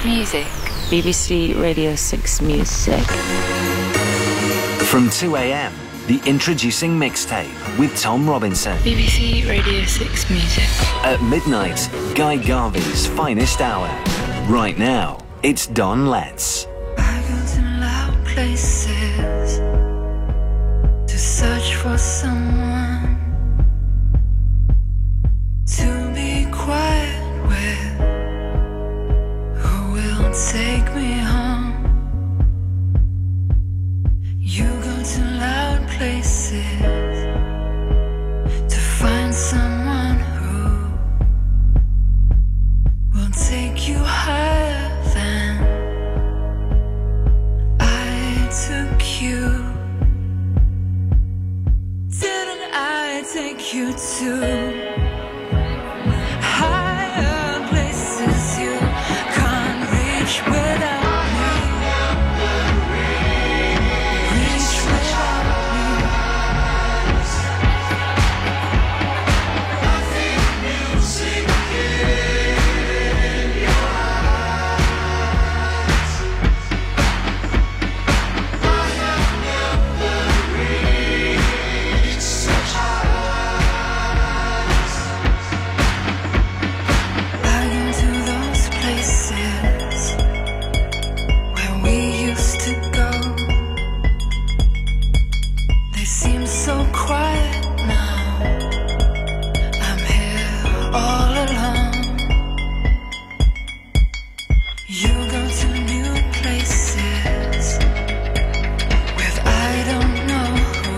Music. BBC Radio 6 Music. From 2 a.m, the Introducing Mixtape with Tom Robinson. BBC Radio 6 Music. At midnight, Guy Garvey's Finest Hour. Right now, it's Don Letts. I go to loud places to search for someone to be quiet with, who will take me home. You go to loud places to find someone who will take you higher than I took you. Didn't I take you to higher places you can't reach without me? Reach without me. Music in your eyes. I have never reached such heights. I go to those places where we used to go. They seem so quiet now. I'm here all alone. You go to new places with I don't know who,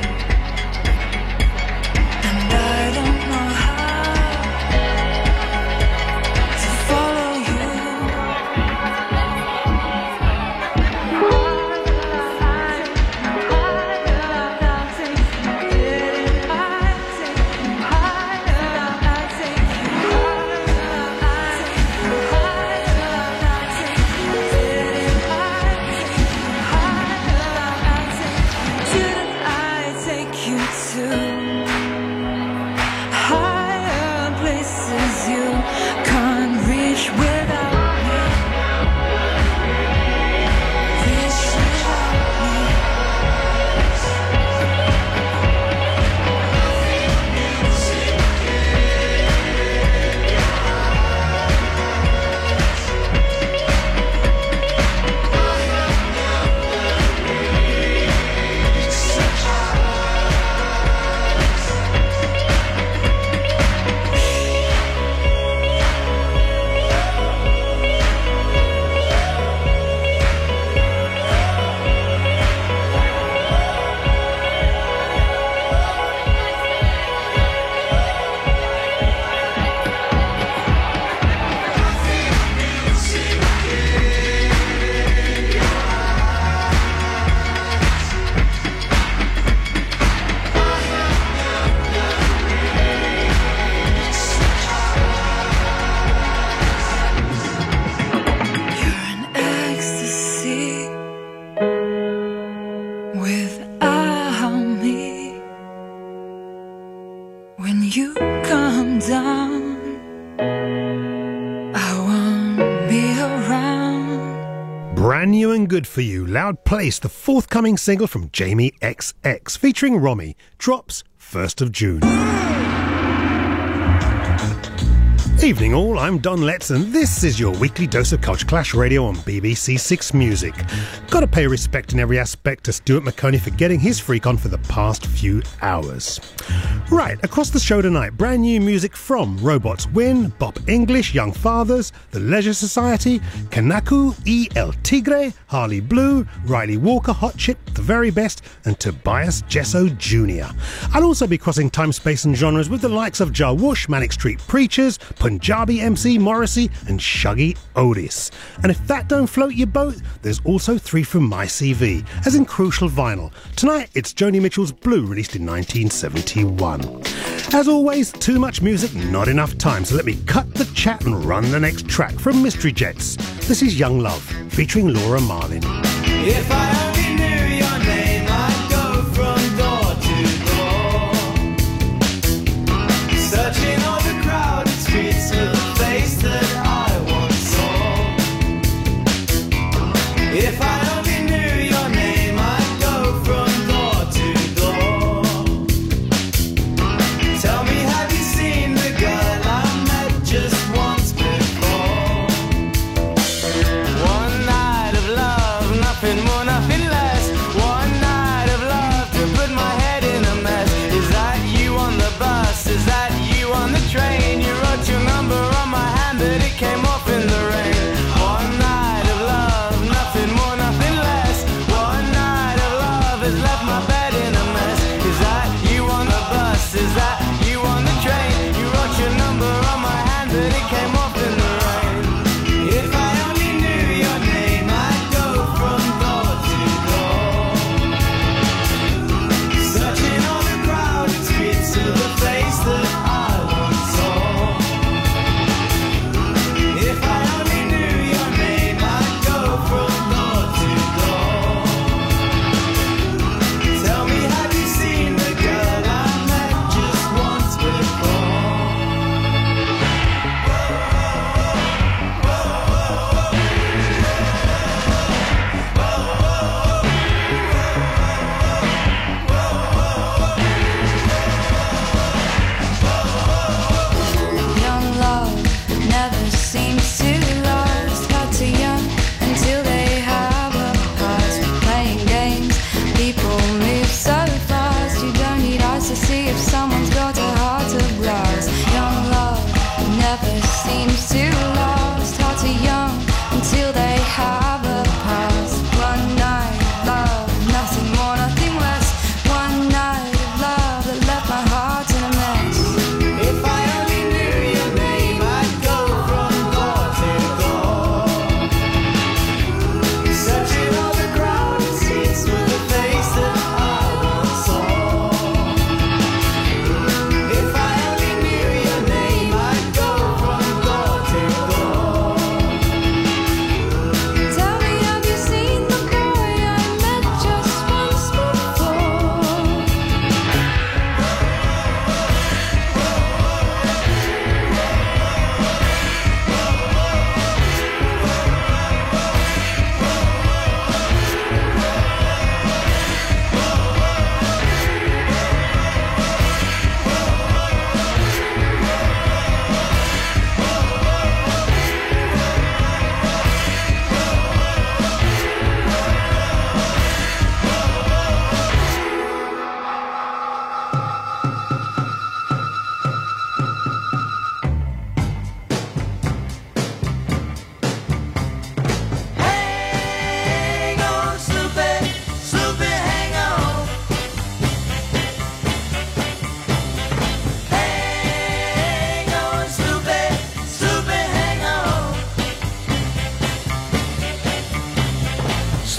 and I don't know how to follow you. Didn't I take you to higher places you can't reach without me? Reach without me. Music in your eyes. Such You're an ecstasy without me. When you come down, I won't be around. Brand new and good for you, Loud Place, the forthcoming single from Jamie XX, featuring Romy, drops 1st of June. Evening all, I'm Don Letts and this is your weekly dose of Culture Clash Radio on BBC 6 Music. Gotta pay respect in every aspect to Stuart McConey for getting his freak on for the past few hours. Right, across the show tonight, brand new music from Robots Win, Bob English, Young Fathers, The Leisure Society, Kanaku, E. El Tigre, Harley Blue, Riley Walker, Hot Chip, The Very Best, and Tobias Jesso Jr. I'll also be crossing time, space and genres with the likes of Ja Whoosh, Manic Street Preachers, Punjabi MC Morrissey and Shuggy Otis. And if that don't float your boat, there's also 3 from my CV, as in Crucial Vinyl. Tonight it's Joni Mitchell's Blue, released in 1971. As always, too much music, not enough time, so let me cut the chat and run the next track from Mystery Jets. This is Young Love, featuring Laura Marlin. If I only knew your name, I'd go from door to door, searching all the crowded streets with a face that I once saw.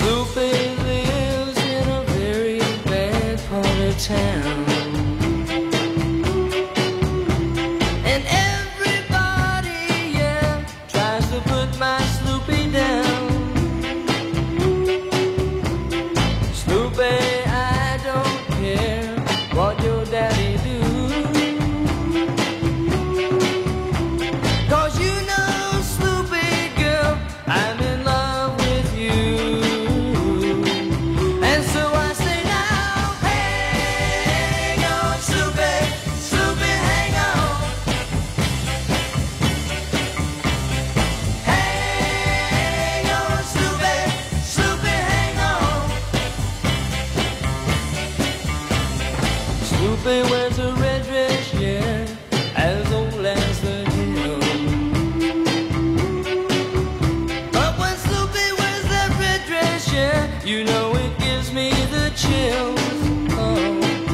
Snoopy lives in a very bad part of town. And everybody, yeah, tries to put my Snoopy down. Snoopy, I don't care what your daddy do. 'Cause you know, Snoopy girl, I'm in love with you. And so I say now, hang on, Snoopy, Snoopy, hang on. Hang on, Snoopy, Snoopy, hang on. Snoopy wears a red dress, yeah, as old as the hill. But when Snoopy wears that red dress, yeah, you know it gives me the chills. Oh.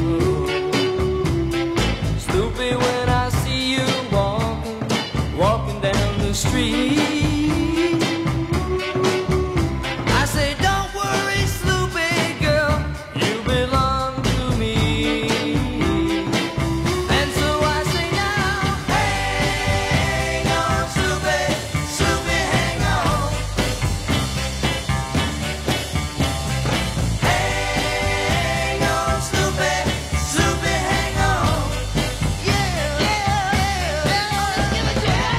Snoopy, when I see you walking down the street, I say, don't worry, Snoopy girl, you belong to me. And so I say now, hang on, Snoopy, Snoopy, hang on. Hang on, Snoopy, Snoopy, hang on. Yeah, yeah, yeah, give it to you.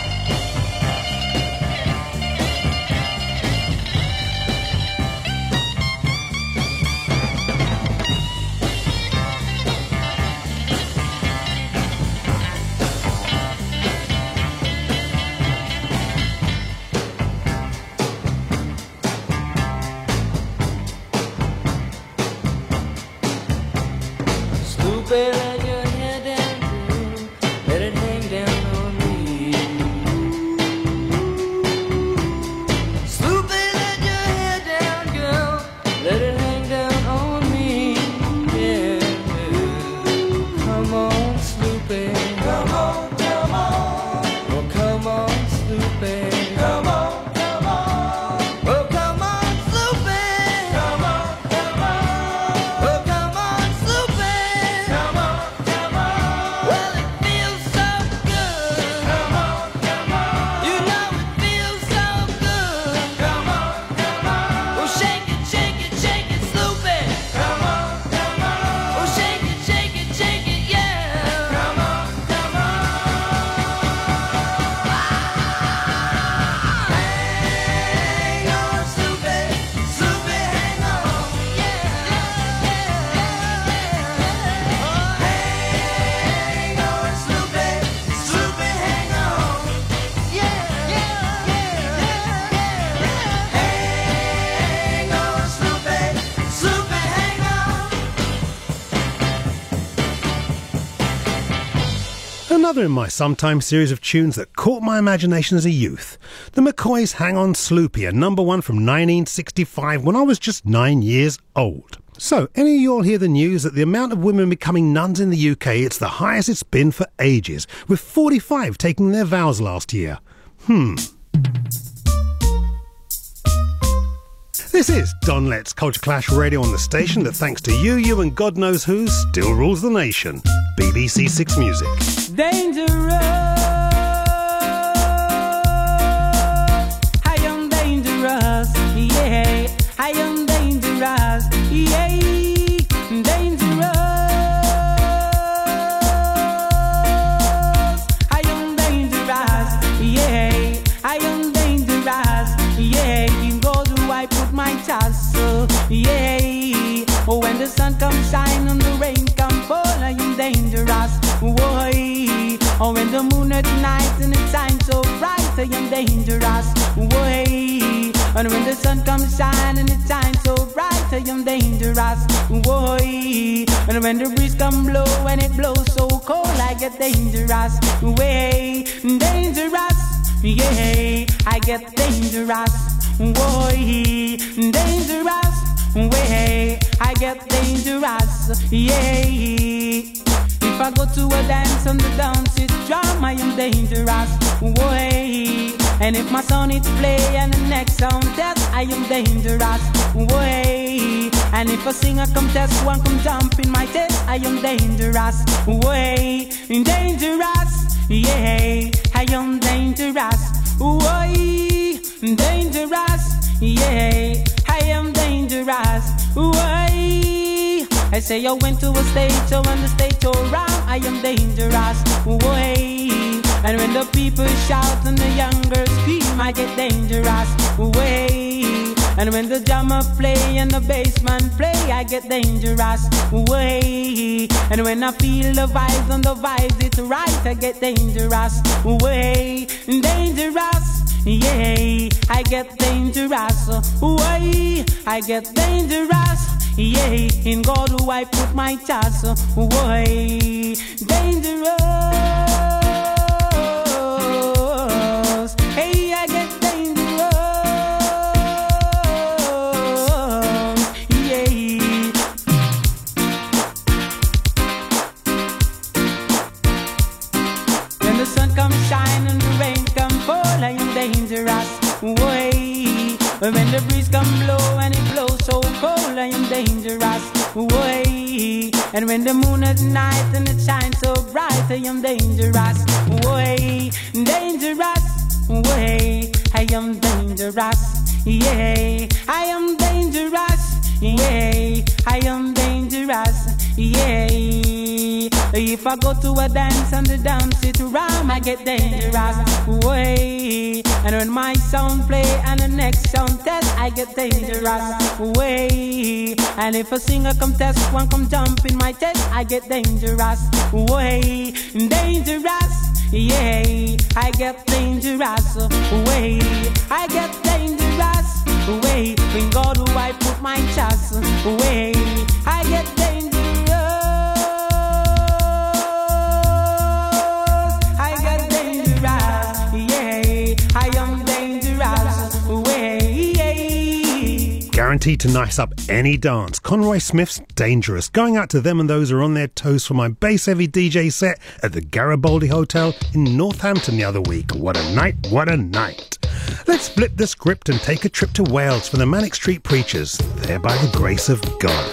Snoopy, let your hair down, girl. Let it hang down on me. Snoopy, let your hair down, girl. Let it hang down on me. Yeah. Come on, Snoopy. Come on, come on. Oh, come on, Snoopy. Come on, come on. Oh, come on, Snoopy. Come on, come on. Oh, come on, Snoopy. Come on, come on. Well, it feels so good. Come on, come on. You know it feels so good. Come on, come on. Oh, shake it, shake it, shake it, Snoopy. Come on, come on. Oh, shake it, shake it, shake it, yeah. Come on, come on. Hang on, Snoopy, Snoopy, hang on. Yeah, hang on, Snoopy, Snoopy, hang on. Yeah, hang on, Snoopy, Snoopy, hang on. Another in my sometime series of tunes that caught my imagination as a youth. The McCoys' Hang On Sloopy, a number one from 1965 when I was just 9 years old. So, any of you all hear the news that the amount of women becoming nuns in the UK, it's the highest it's been for ages, with 45 taking their vows last year. This is Don Letts Culture Clash Radio on the station that, thanks to you and God knows who, still rules the nation. BBC Six Music. Dangerous, I am dangerous, yeah, I am dangerous, yeah, dangerous, I am dangerous, yeah, I am dangerous, yeah, you go to I put my tassel, yeah, oh, when the sun comes shine and the rain comes fall, I am dangerous, why? Oh, when the moon at night and it shines so bright, I am dangerous, why? And when the sun comes shine and it shines so bright, I am dangerous, why? And when the breeze come blow and it blows so cold, I get dangerous, way, dangerous, yeah, I get dangerous, why? Dangerous, way, I get dangerous, yeah. If I go to a dance and the dance is drum, I am dangerous, way. And if my song is play and the next sound test, I am dangerous. Way. And if a singer come test, one come jump in my test, I am dangerous. Way. Dangerous. Yeah, I am dangerous. Way. Dangerous. Yeah, I am dangerous. Way. I say I went to a stage, so when the stage go round, I am dangerous. Way. And when the people shout and the young girls scream, I get dangerous. Way. And when the drummer play and the bassman play, I get dangerous. Way. And when I feel the vibes and the vibes it's right, I get dangerous. Way. Dangerous. Yeah, I get dangerous. Way. I get dangerous. Yeah, in God who I put my trust. Way. Dangerous. Hey, I get dangerous. Yeah. When the sun comes shine and the rain come fall, I am dangerous. Way. When the breeze come blow and it blows so cold, I am dangerous. Way. And when the moon at night and it shines so bright, I am dangerous. Way. Dangerous. Way. I am dangerous. Yeah. I am dangerous. Yeah. I am dangerous. Yeah. If I go to a dance and the dance it rhyme, I get dangerous. Way. And when my sound play and the next sound test, I get dangerous. Way. And if a singer come test, one come jump in my test, I get dangerous. Way. Dangerous. Yeah, I get dangerous. Way. I get dangerous. Way. In God who I put my trust. Way. I get dangerous. Guaranteed to nice up any dance. Conroy Smith's Dangerous. Going out to them and those who are on their toes for my bass-heavy DJ set at the Garibaldi Hotel in Northampton the other week. What a night, what a night. Let's flip the script and take a trip to Wales for the Manic Street Preachers. There by the grace of God.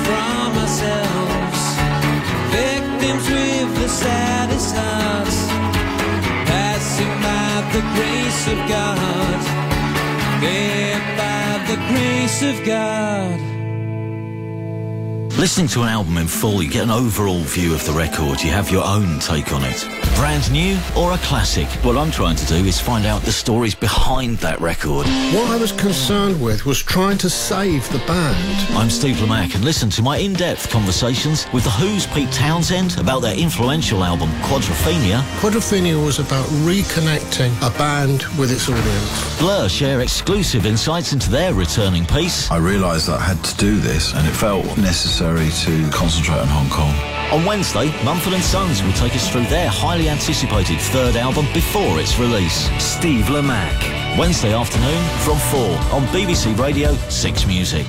from ourselves, victims with the saddest hearts, passing by the grace of God, get by the grace of God. Listening to an album in full, you get an overall view of the record. You have your own take on it. Brand new or a classic? What I'm trying to do is find out the stories behind that record. What I was concerned with was trying to save the band. I'm Steve Lamacq, and listen to my in-depth conversations with The Who's Pete Townshend about their influential album Quadrophenia. Quadrophenia was about reconnecting a band with its audience. Blur share exclusive insights into their returning piece. I realised that I had to do this, and it felt necessary to concentrate on Hong Kong. On Wednesday, Mumford & Sons will take us through their highly anticipated third album before its release. Steve Lamacq. Wednesday afternoon from 4 on BBC Radio 6 Music.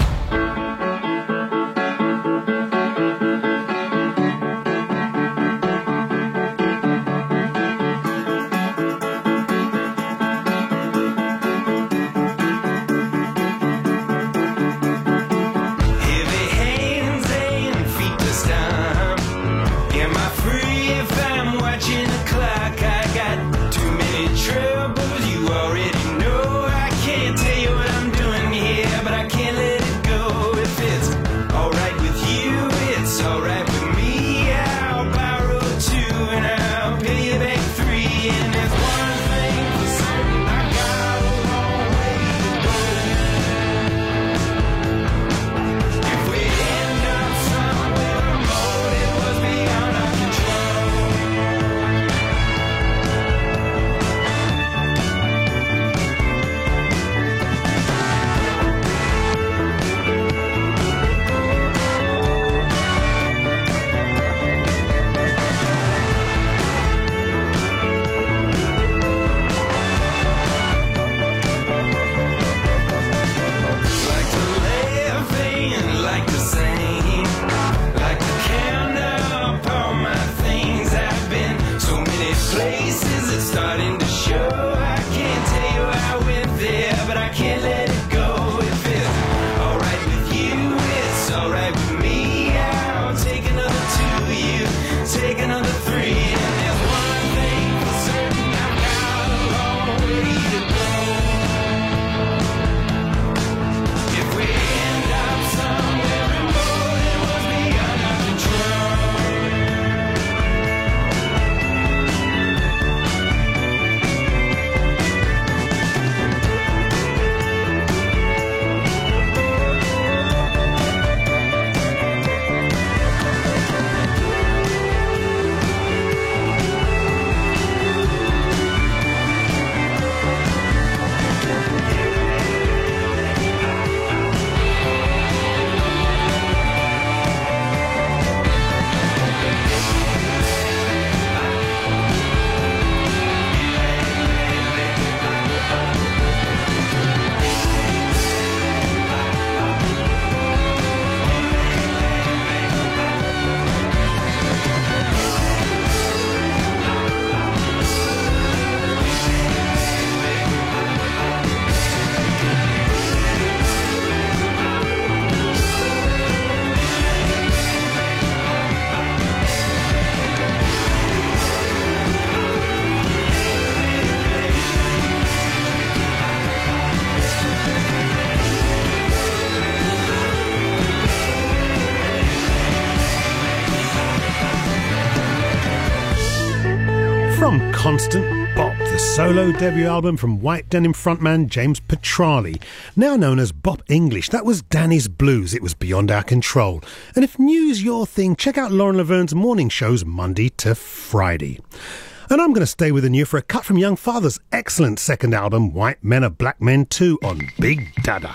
From Constant Bop, the solo debut album from White Denim frontman James Petrali, now known as Bop English. That was Danny's Blues. It was beyond our control. And if new's your thing, check out Lauren Laverne's morning shows Monday to Friday. And I'm going to stay with the new for a cut from Young Father's excellent second album, White Men Are Black Men 2, on Big Dada.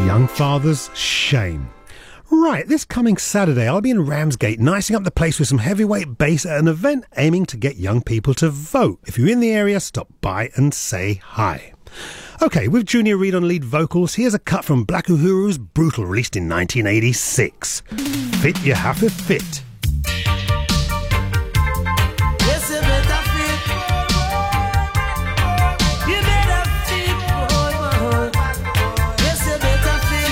Young fathers, shame. Right, this coming Saturday I'll be in Ramsgate nicing up the place with some heavyweight bass at an event aiming to get young people to vote. If you're in the area, stop by and say hi. OK, with Junior Reid on lead vocals, here's a cut from Black Uhuru's Brutal, released in 1986. Fit You Have to Fit. Yes, you better fit. You better fit, boy. Yes, you better fit.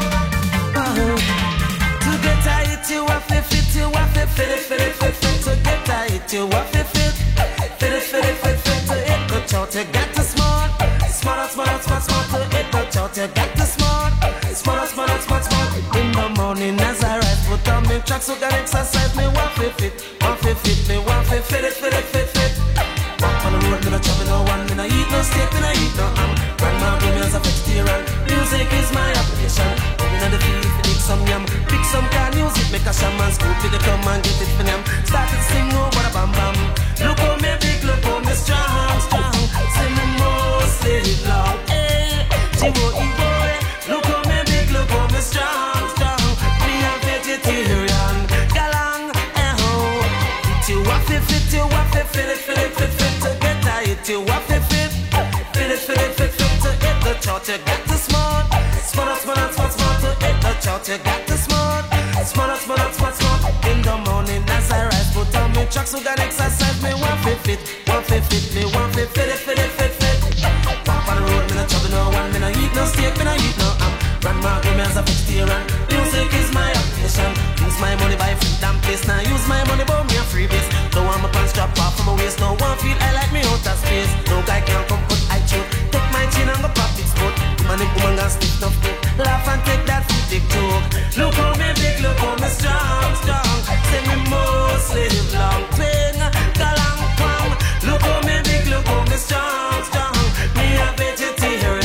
To get tight, you have to fit. You have to fit. To get tight, you have to fit. Fit. To hit the chart, you got to smart. Smart. To hit the chart, you got to smart. Smart. In the morning as I rise, put on me tracks, so got exercise. Me want to fit. Me want to fit. Walk on the road, me no chop, me no one, me no eat no steak, me no eat no ham. Grandma bring me as a vegetarian. Music is my application. Going on the field, fi dig some yam, pick some can music, make a shaman scoop, fi the come and get it for them. Started sing, oh, what a bam bam. Look how me big, look how me strong. Say me mostly live long, eh? Boy, look how me big, look how me strong. Me a vegetarian, galang, eh ho. Fit you have to fit. To get tight, you have to fit. Fit. To hit the chart, you got to smart. Smart. To hit the chart, you got to smart. Smart. In the morning as I rise, put on me tracks, so got exercise. Me want to fit. Me want to fit. Walk on the road, me no chop, no one, me no eat no steak, me no eat no ham. Grandma give me as a vegetarian. Music is my occupation. Use my money buy food and place. Now use my money buy me a freebies. Don't want my pants strap off from my waist. No one feel I like me out of space. No guy can come put I choke. Take my chin and go public sport. Woman gonna stick no foot. Laugh and take that big joke. Look how me big, look how me strong. Say me mostly live long. Twing, galang, kwang. Look how me big, look how me strong. Me a vegetarian.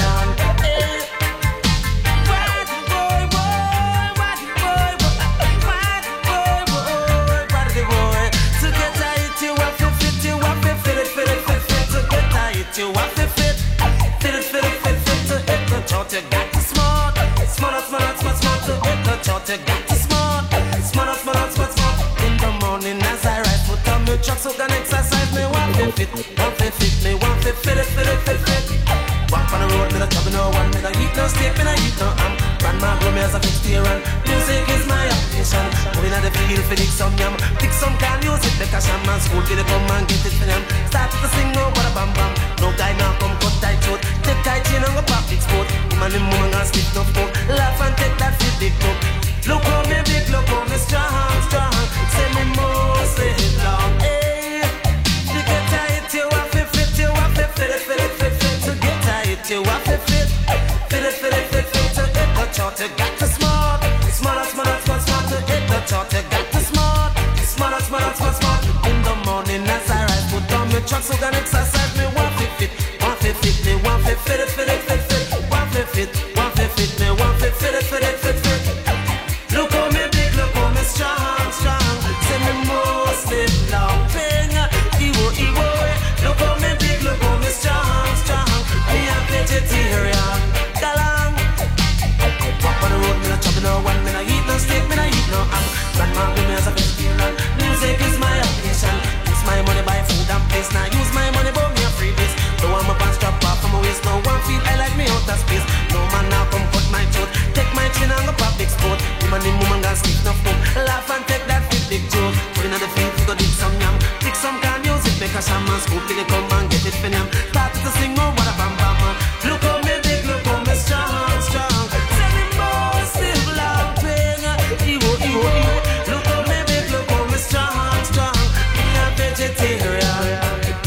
You have to fit. To hit the chart, you got to smart. To hit the chart, you got to smart. In the morning as I rise, put on me truck, so can exercise. Me want to fit. Me want to fit. Walk on the road, me no chop, no one, me no eat no steak, me no eat no ham. Grandma grow me as a vegetarian. Music is my occupation. Going on the field, fi dig some yam, pick some can music, make a shaman school, fi the come and get it for them. Started to sing, no what a bam bam. No guy now come cut tight throat. Take tight chain and go public sport. Man and woman gonna stick no foot. Laugh and take that fit big cup. Look how me big, look how me strong. Say me mostly live long, eh? To get tight, you have to fit. To get tight, you have to fit. To hit the chart, you got to smart. To hit the chart, you got to smart. In the morning as I rise, put on me truck, so can exercise. Me want to fit. Me want to fit. Me want to fit. Look how me big, look how me strong. Say me mostly long thing. Ewo. Look how me big, look how me strong. Me a vegetarian. Galang. Walk on the road, me no chop, no one, me no eat no steak, me no eat no ham. Grandma give me as a vegetarian. Music is my occupation. Use my money buy food and place. Now use my money buy me a freebies. Don't want my pants strap off from my waist. No one feel I like me out of space. No man now come cut my throat. Take my chin and go public sport. Woman gonna stick no foot. Laugh and take that big joke. Put in the field, go dig some yam, pick some can music, make a shaman scoop, they come and get it for them. Started to sing, oh what a bam bam. Look how me big, look how me strong. Say me mostly long thing. Ewo. Look how me big, look how me strong. Me a vegetarian.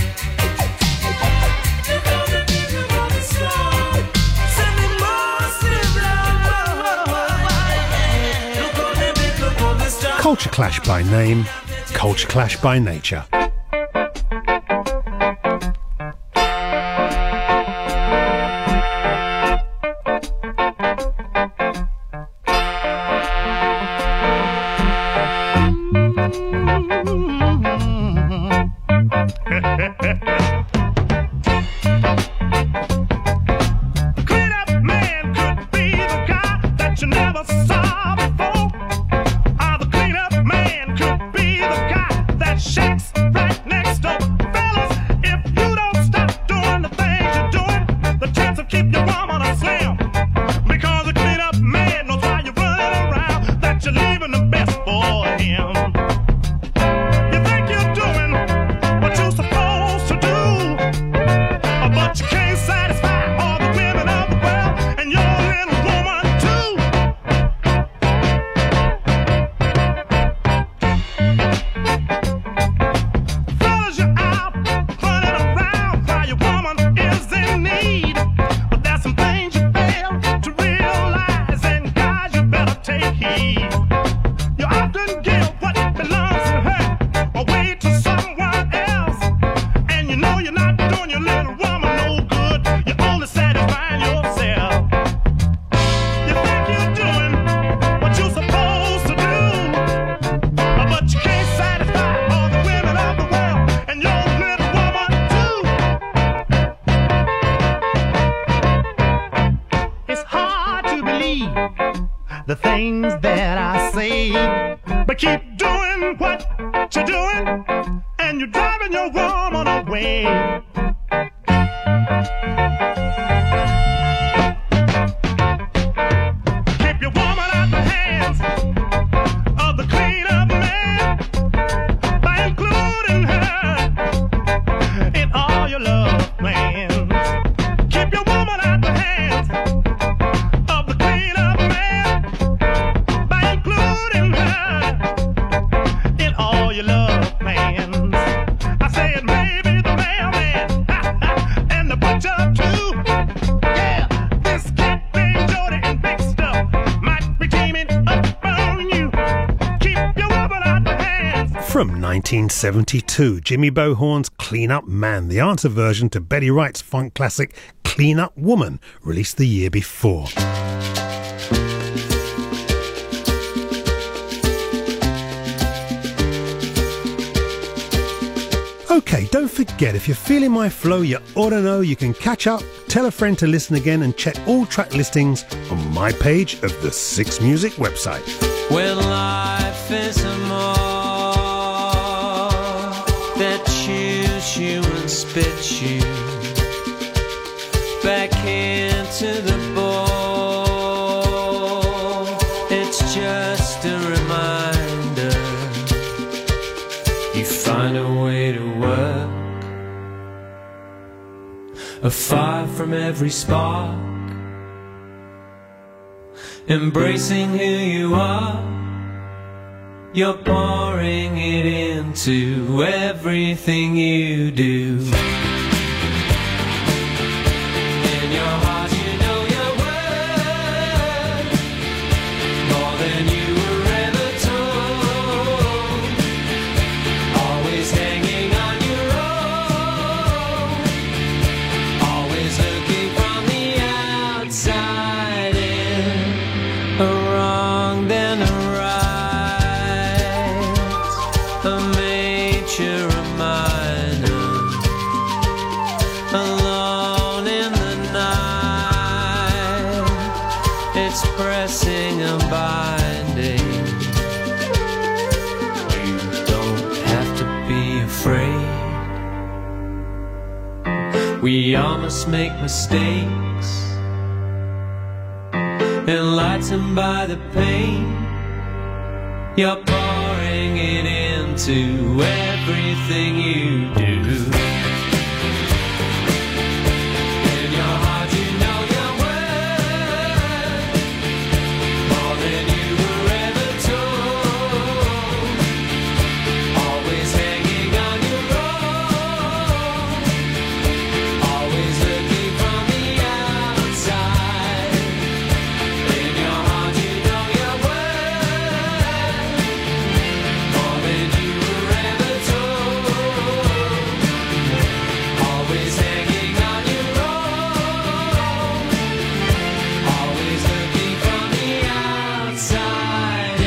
Look how me big, look how me strong. Say me mostly long. Look how me big, look how me strong. Culture Clash by name, Culture Clash by nature. Clean up man could be the guy. believe the things that I say, but keep doing what you're doing, and you're driving your woman away. Keep your woman out the hands of the clean-up man by including her in all your love plans. Keep your woman out the hands of the clean-up man by including her in all your love plans. I said maybe the mailman and the butcher too. Yeah, this cat named Jody and Big Stuff might be teaming up on you. Keep your woman out the hands. From 1972, Jimmy Bohorn's Clean Up Man, the answer version to Betty Wright's funk classic Clean Up Woman, released the year before. Okay, don't forget, if you're feeling my flow, you ought to know you can catch up, tell a friend to listen again, and check all track listings on my page of the Six Music website. When life is a more that chews you and spits you back into the bowl, it's just a reminder you find a way to work a fire from every spark, embracing who you are. You're pouring it into everything you do. In your heart you know your worth more than you were ever told. Always hanging on your own, always looking from the outside in. A wrong then a right, a major reminder, alone in the night, it's pressing and binding. You don't have to be afraid. We all must make mistakes, enlightened by the pain. You're pouring it into everything you do. In your heart you know your worth more than you were ever told. Always hanging on your own, always looking from the outside. In your heart you know your worth more than you were ever told. Always hanging on your own, always looking from the outside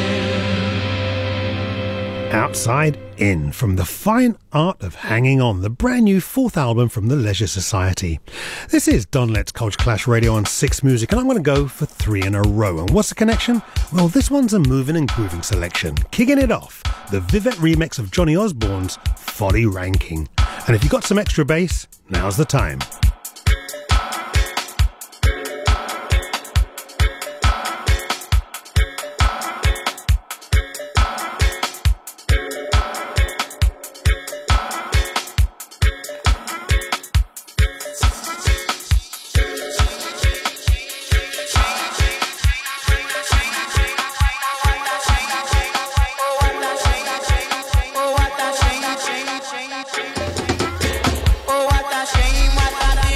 in. Outside In, from The Fine Art of Hanging On, the brand new fourth album from the Leisure Society. This is Don Letts Culture Clash Radio on Six Music, and I'm going to go for three in a row. And what's the connection? Well, this one's a moving and grooving selection. Kicking it off, the Vivek remix of Johnny Osborne's Folly Ranking. And if you got some extra bass, now's the time. Oh, what a shame, what a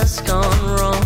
just gone wrong.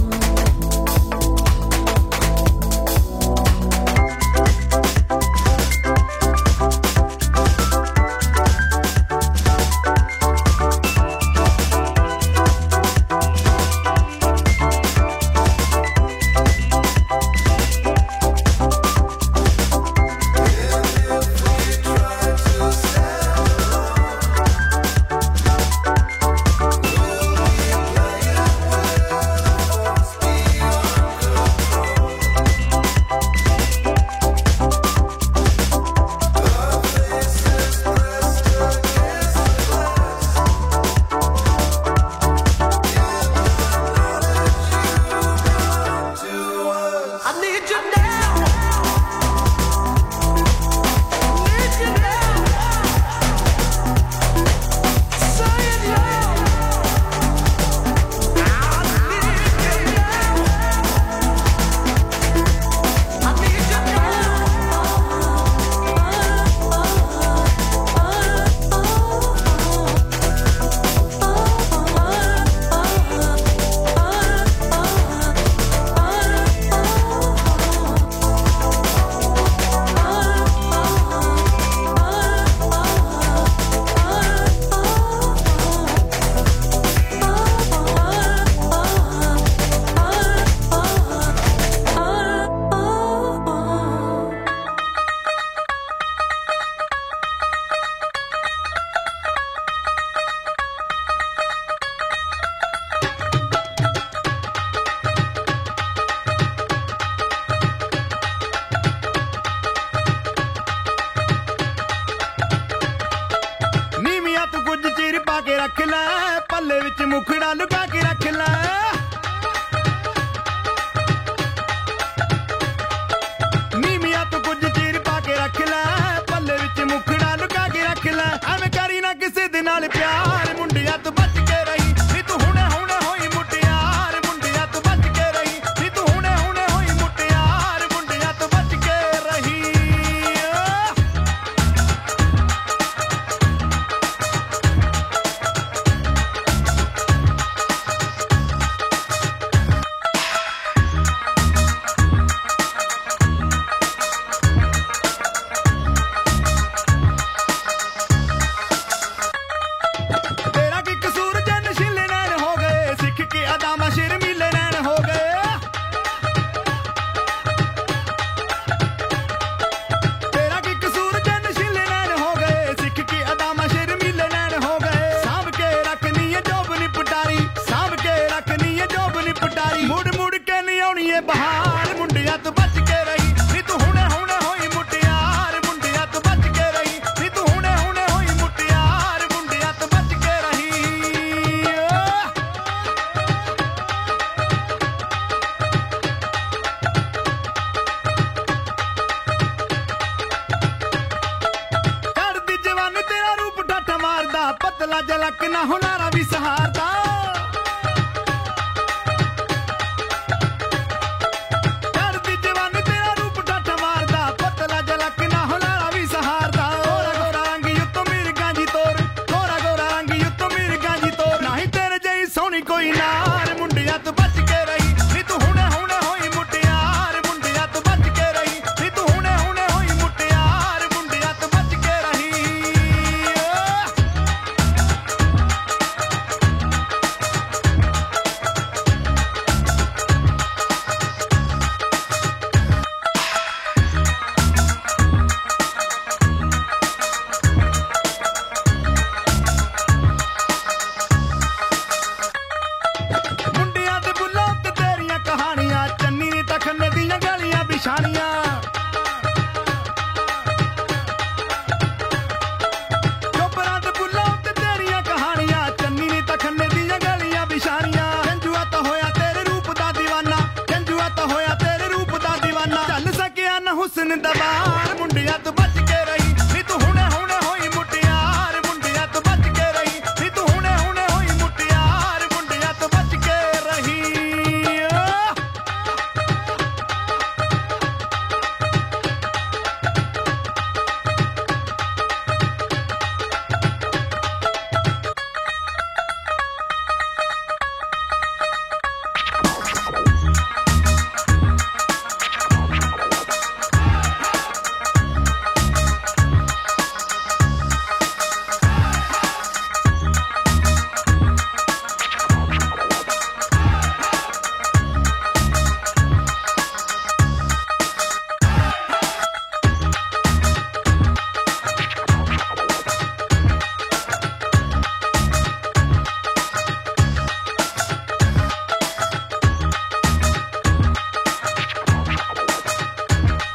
ਮੁੰਡਿਆਂ ਦੇ ਬੁੱਲਾ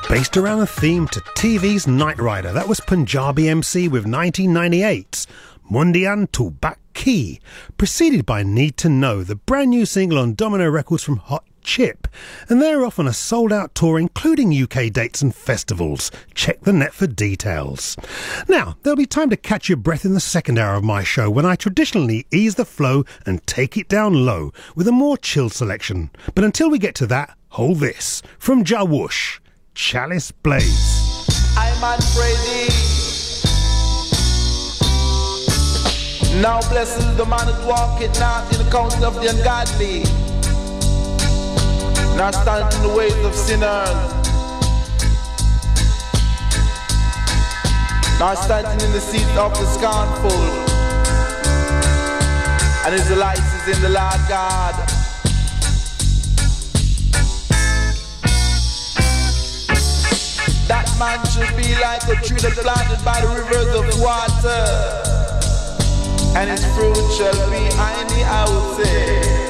Based around a theme to TV's Knight Rider, that was Punjabi MC with 1998's Mundian to Baki, preceded by Need to Know, the brand new single on Domino Records from Hot Chip, and they're off on a sold-out tour including UK dates and festivals. Check the net for details. Now, there'll be time to catch your breath in the second hour of my show when I traditionally ease the flow and take it down low with a more chilled selection. But until we get to that, hold this from Jawush, Chalice Blaze. I'm Freddy. Now blessed is the man that walketh not in the counsel of the ungodly, not stand in the ways of sinners, not standing in the seat of the scornful, and his delight is in the Lord God. That man should be like a tree that planted by the rivers of water, and his fruit shall be in the houses.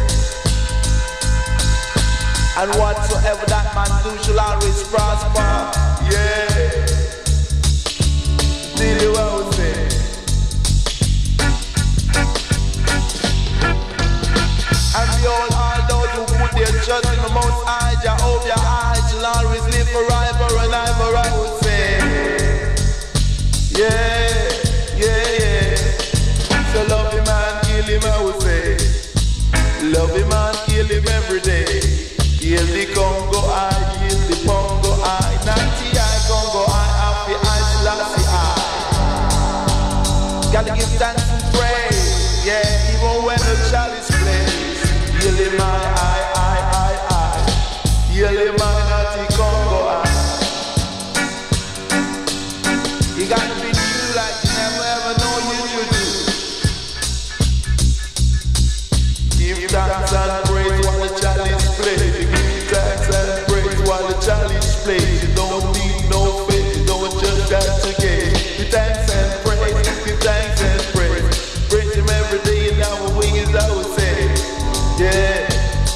And whatsoever that man do shall always prosper. Yeah. Did you well say? And behold, all those who put their trust in the Most High, Jehovah, I shall always live forever and ever, I will say. Yeah, yeah, yeah. So love him and kill him, I will say. Love him and kill him every day. Heal the Congo, I heal the Pongo, I Nanti, I Congo, I Happy, I Selassie, I. Gotta give thanks and praise, yeah, even when the chalice plays. Heal him, I. Heal him, I Nanti, Congo, I. You gotta be true like you never ever know you should do. Give thanks and praise while the chalice plays. Thanks and praise while the challenge plays. You don't need no faith, you don't just got to get. Give thanks and praise, give thanks and praise. Praise him every day and our wings, I would say. Yeah.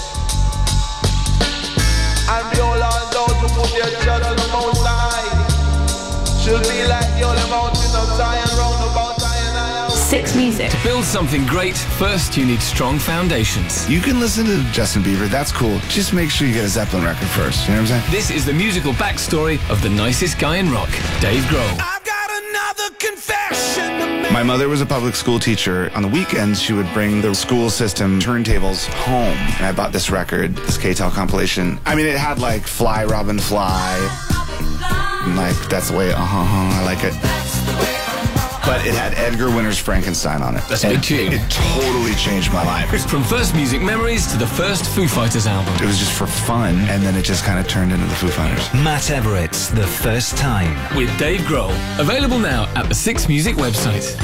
And behold, all those who put their trust in the Most High should be like the only mountain of Zion round about Zion. Six Music. To build something great, first you need strong foundations. You can listen to Justin Bieber, that's cool. Just make sure you get a Zeppelin record first, you know what I'm saying? This is the musical backstory of the nicest guy in rock, Dave Grohl. I've got another confession to make. My mother was a public school teacher. On the weekends, she would bring the school system turntables home. And I bought this record, this K-Tel compilation. I mean, it had like Fly, Robin, Fly. And like, that's the way, I like it. But it had Edgar Winter's Frankenstein on it. That's a big tune. It totally changed my life. From first music memories to the first Foo Fighters album. It was just for fun, and then it just kind of turned into the Foo Fighters. Matt Everett's The First Time. With Dave Grohl. Available now at the Six Music website.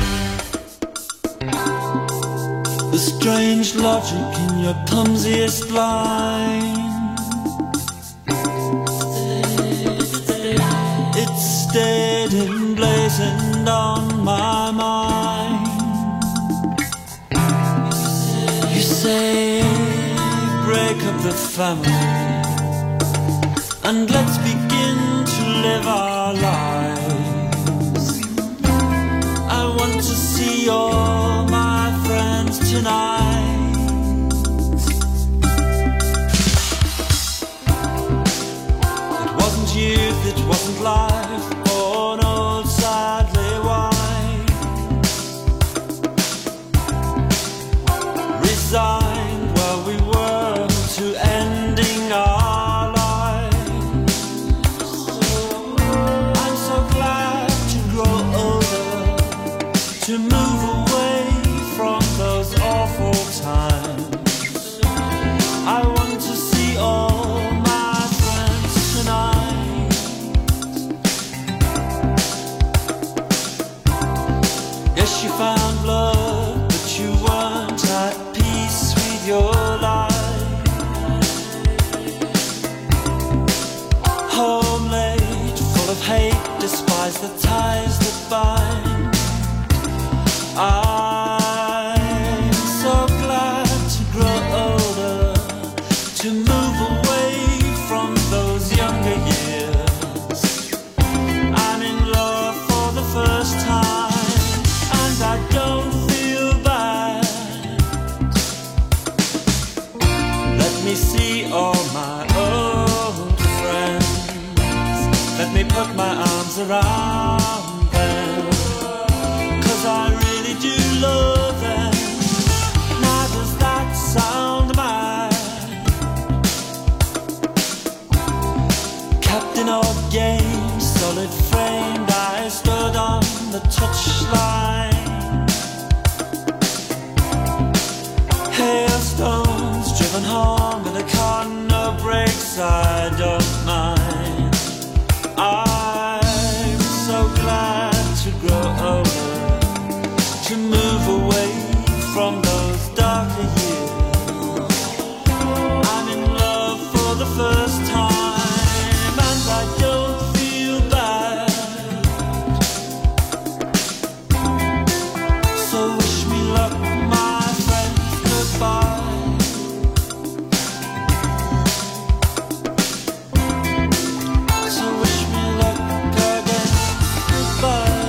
The strange logic in your clumsiest line. It stayed emblazoned on my mind. You say, break up the family and let's begin to live our lives. I want to see all my friends tonight. It wasn't youth, it wasn't life, born old, sadly white. Resigned where we were to ending our lives. I'm so glad to grow older, to move away from those awful times. I want to see all my friends tonight. Yes, you found love, but you weren't at peace with your life. Home late, full of hate, despise the ties that bind. I'm so glad to grow older, to move away from those younger years. me see all my old friends. Let me put my arms around them, 'cause I really do love them. Now does that sound mine? Captain of games, solid framed, I stood on the touchline. Hailstones driven home with a car, no brakes, I don't mind. I'm so glad to grow older, to move away from those darker years. I'm in love for the first time, and I don't feel bad. So wish me luck, my friends, goodbye. So wish me luck again, goodbye.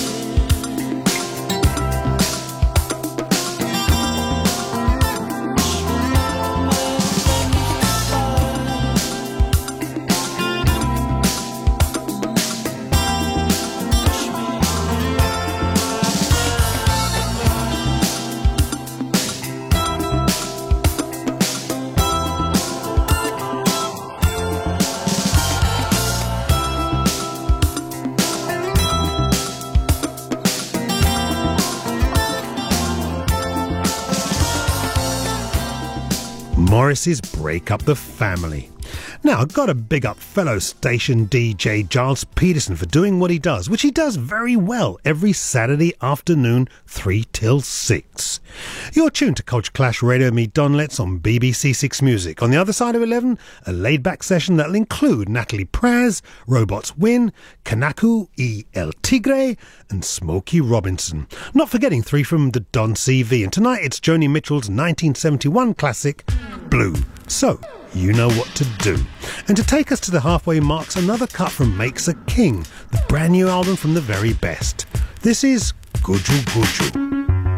Morrissey's Break Up the Family. Now, I've got to big up fellow station DJ Giles Peterson for doing what he does, which he does very well every Saturday afternoon, 3 till 6. You're tuned to Culture Clash Radio, me Don Letts on BBC Six Music. On the other side of 11, a laid-back session that'll include Natalie Praz, Robots Win, Kanaku y El Tigre, and Smokey Robinson. Not forgetting 3 from the Don CV, and tonight it's Joni Mitchell's 1971 classic, Blue. So, you know what to do. And to take us to the halfway marks, another cut from Makes a King, the brand new album from the very best. This is Guju Guju.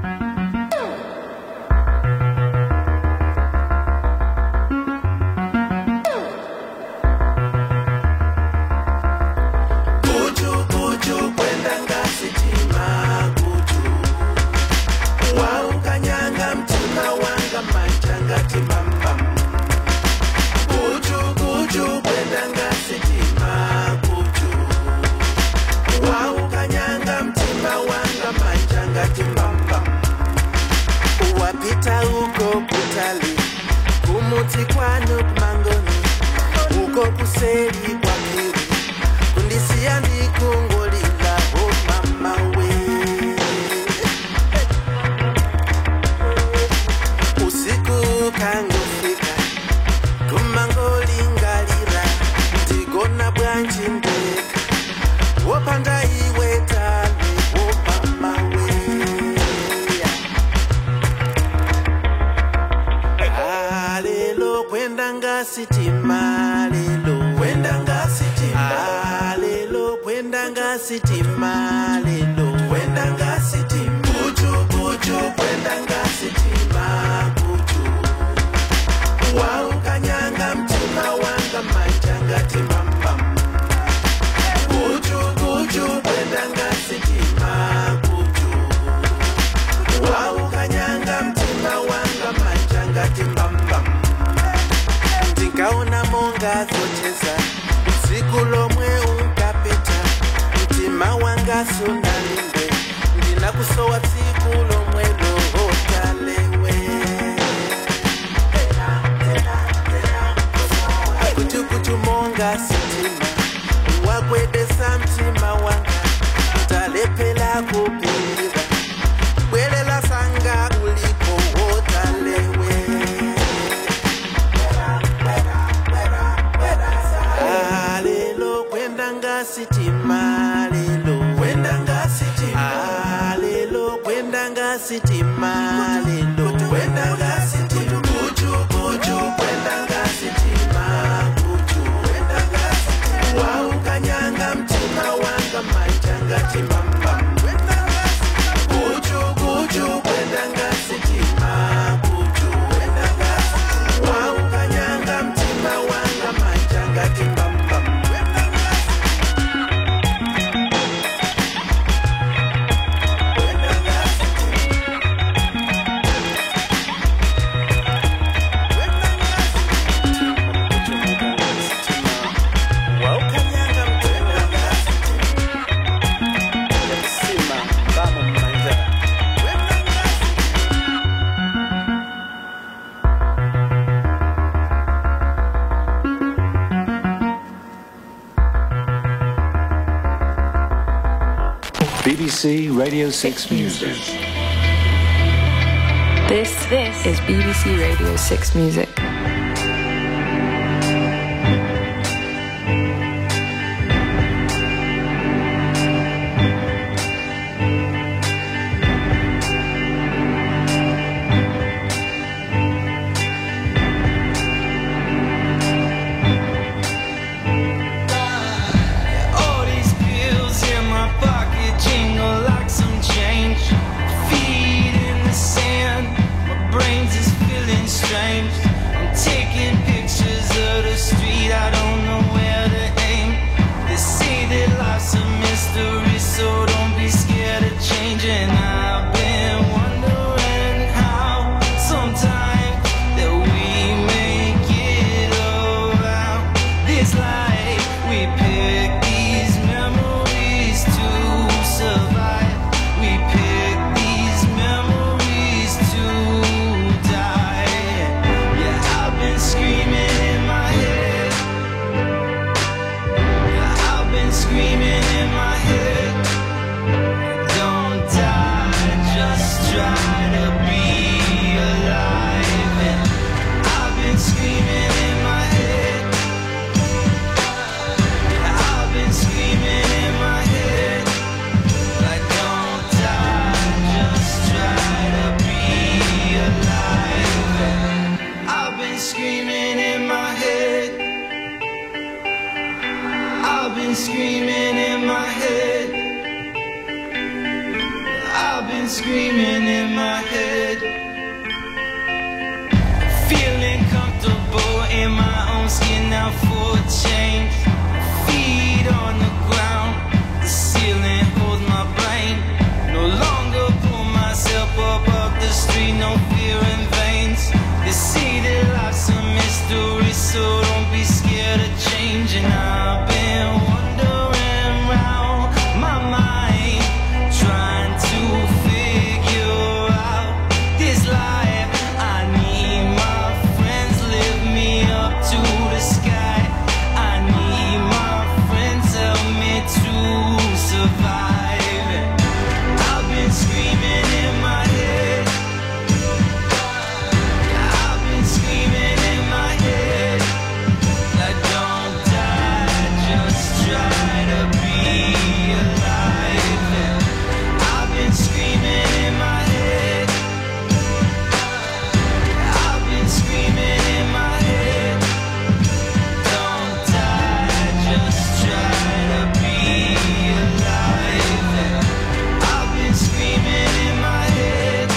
Wapita uko kutali kumuti kwano kumangoni uko kuseri kwa kiri kundisia ndikungolila oh mama we usiku kangofika kumangolingalira ndigona bwanji ndeka wopanda iwe tali oh mama we Kwendanga sitima lelo kwendanga sitima lelo kwendanga sitima lelo kwendanga sitima buju buju kwendanga sitima buju wow kanyanga mtima wanga manjanga timamba buju buju kwendanga sitima buju wow kanyanga mtima wanga manjanga timamba Ndikaona monga zocheza usiku lomwe unkapita mtima wanga sunalinde ndinakusowa tsiku lomwe lohotalewe kutukutu monga sitima wakwedesa mtima wanga utalepela kupilira bwelela sanga uliko hotalewe sitima lelo kwendanga sitima lelo kwendanga sitima lelo kwendanga sitima buju buju kwendanga sitima buju kwendanga sitima wow kanyanga BBC Radio 6 Music. This is BBC Radio 6 Music. All these pills in my pocket jingle like some change. Feet in the sand, my brains is feeling strange. I'm taking pictures of the street, I don't know where to aim. They say that life's a mystery, so don't be scared of changing. I've been wondering how sometimes that we make it around this life. We pick these memories to survive. We pick these memories to die. Yeah, I've been screaming in my head. Yeah, I've been screaming in my head. Don't die, just try to be alive. And I've been screaming in my head. I've been screaming in my head. Like don't die, just try to be alive. And I've been screaming in my head. I've been screaming in my head. I've been screaming in my head. Feeling comfortable in my own skin now for a change. Feet on the ground, the ceiling holds my brain. No longer pull myself up the street, no fear in veins. They say that life's a mystery, so don't be scared of change. And I've been wandering round my mind, trying to figure out this life. I need my friends lift me up to the sky. I need my friends help me to survive. I've been screaming in my head. I've been screaming in my head. Like don't die, just try to be alive. I've been screaming in my head. I've been screaming in my head. Don't die, just try to be alive. I've been screaming in my head.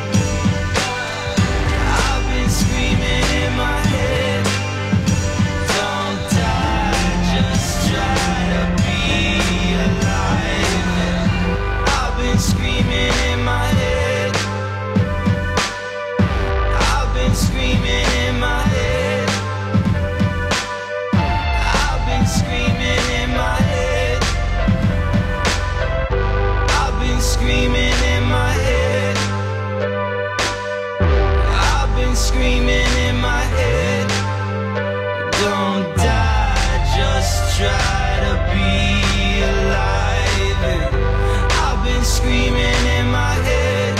I've been screaming in my head. Don't die, just try to be alive. I've been screaming in my head. I've been screaming in my head. I've been screaming in my head. I've been screaming in my head. I've been screaming in my head. Don't die, just try to be alive. I've been screaming in my head.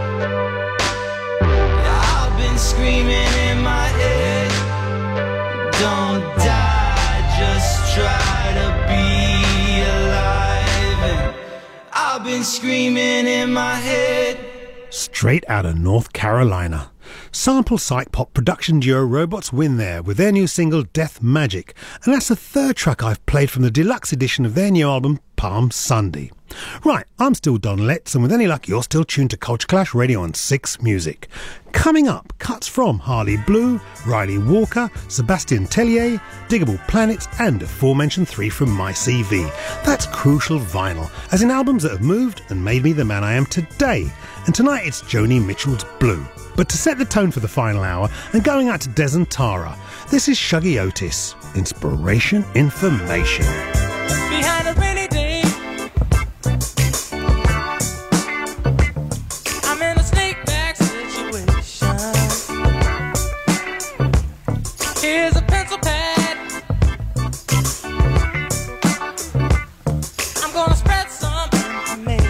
I've been screaming in my head. Don't die, just try to be alive. I've been screaming in my head. Straight out of North Carolina. Sample psych pop production duo Robots win there with their new single Death Magic, and that's the third track I've played from the deluxe edition of their new album Palm Sunday. Right, I'm still Don Letts, and with any luck you're still tuned to Culture Clash Radio on 6 Music. Coming up, cuts from Harley Blue, Riley Walker, Sebastian Tellier, Diggable Planets and aforementioned 3 from My CV. That's crucial vinyl, as in albums that have moved and made me the man I am today. And tonight it's Joni Mitchell's Blue. But to set the tone for the final hour, and going out to Des and Tara, this is Shuggy Otis, Inspiration Information. Behind a rainy day, I'm in a snake bag situation. Here's a pencil pad. I'm gonna spread some information.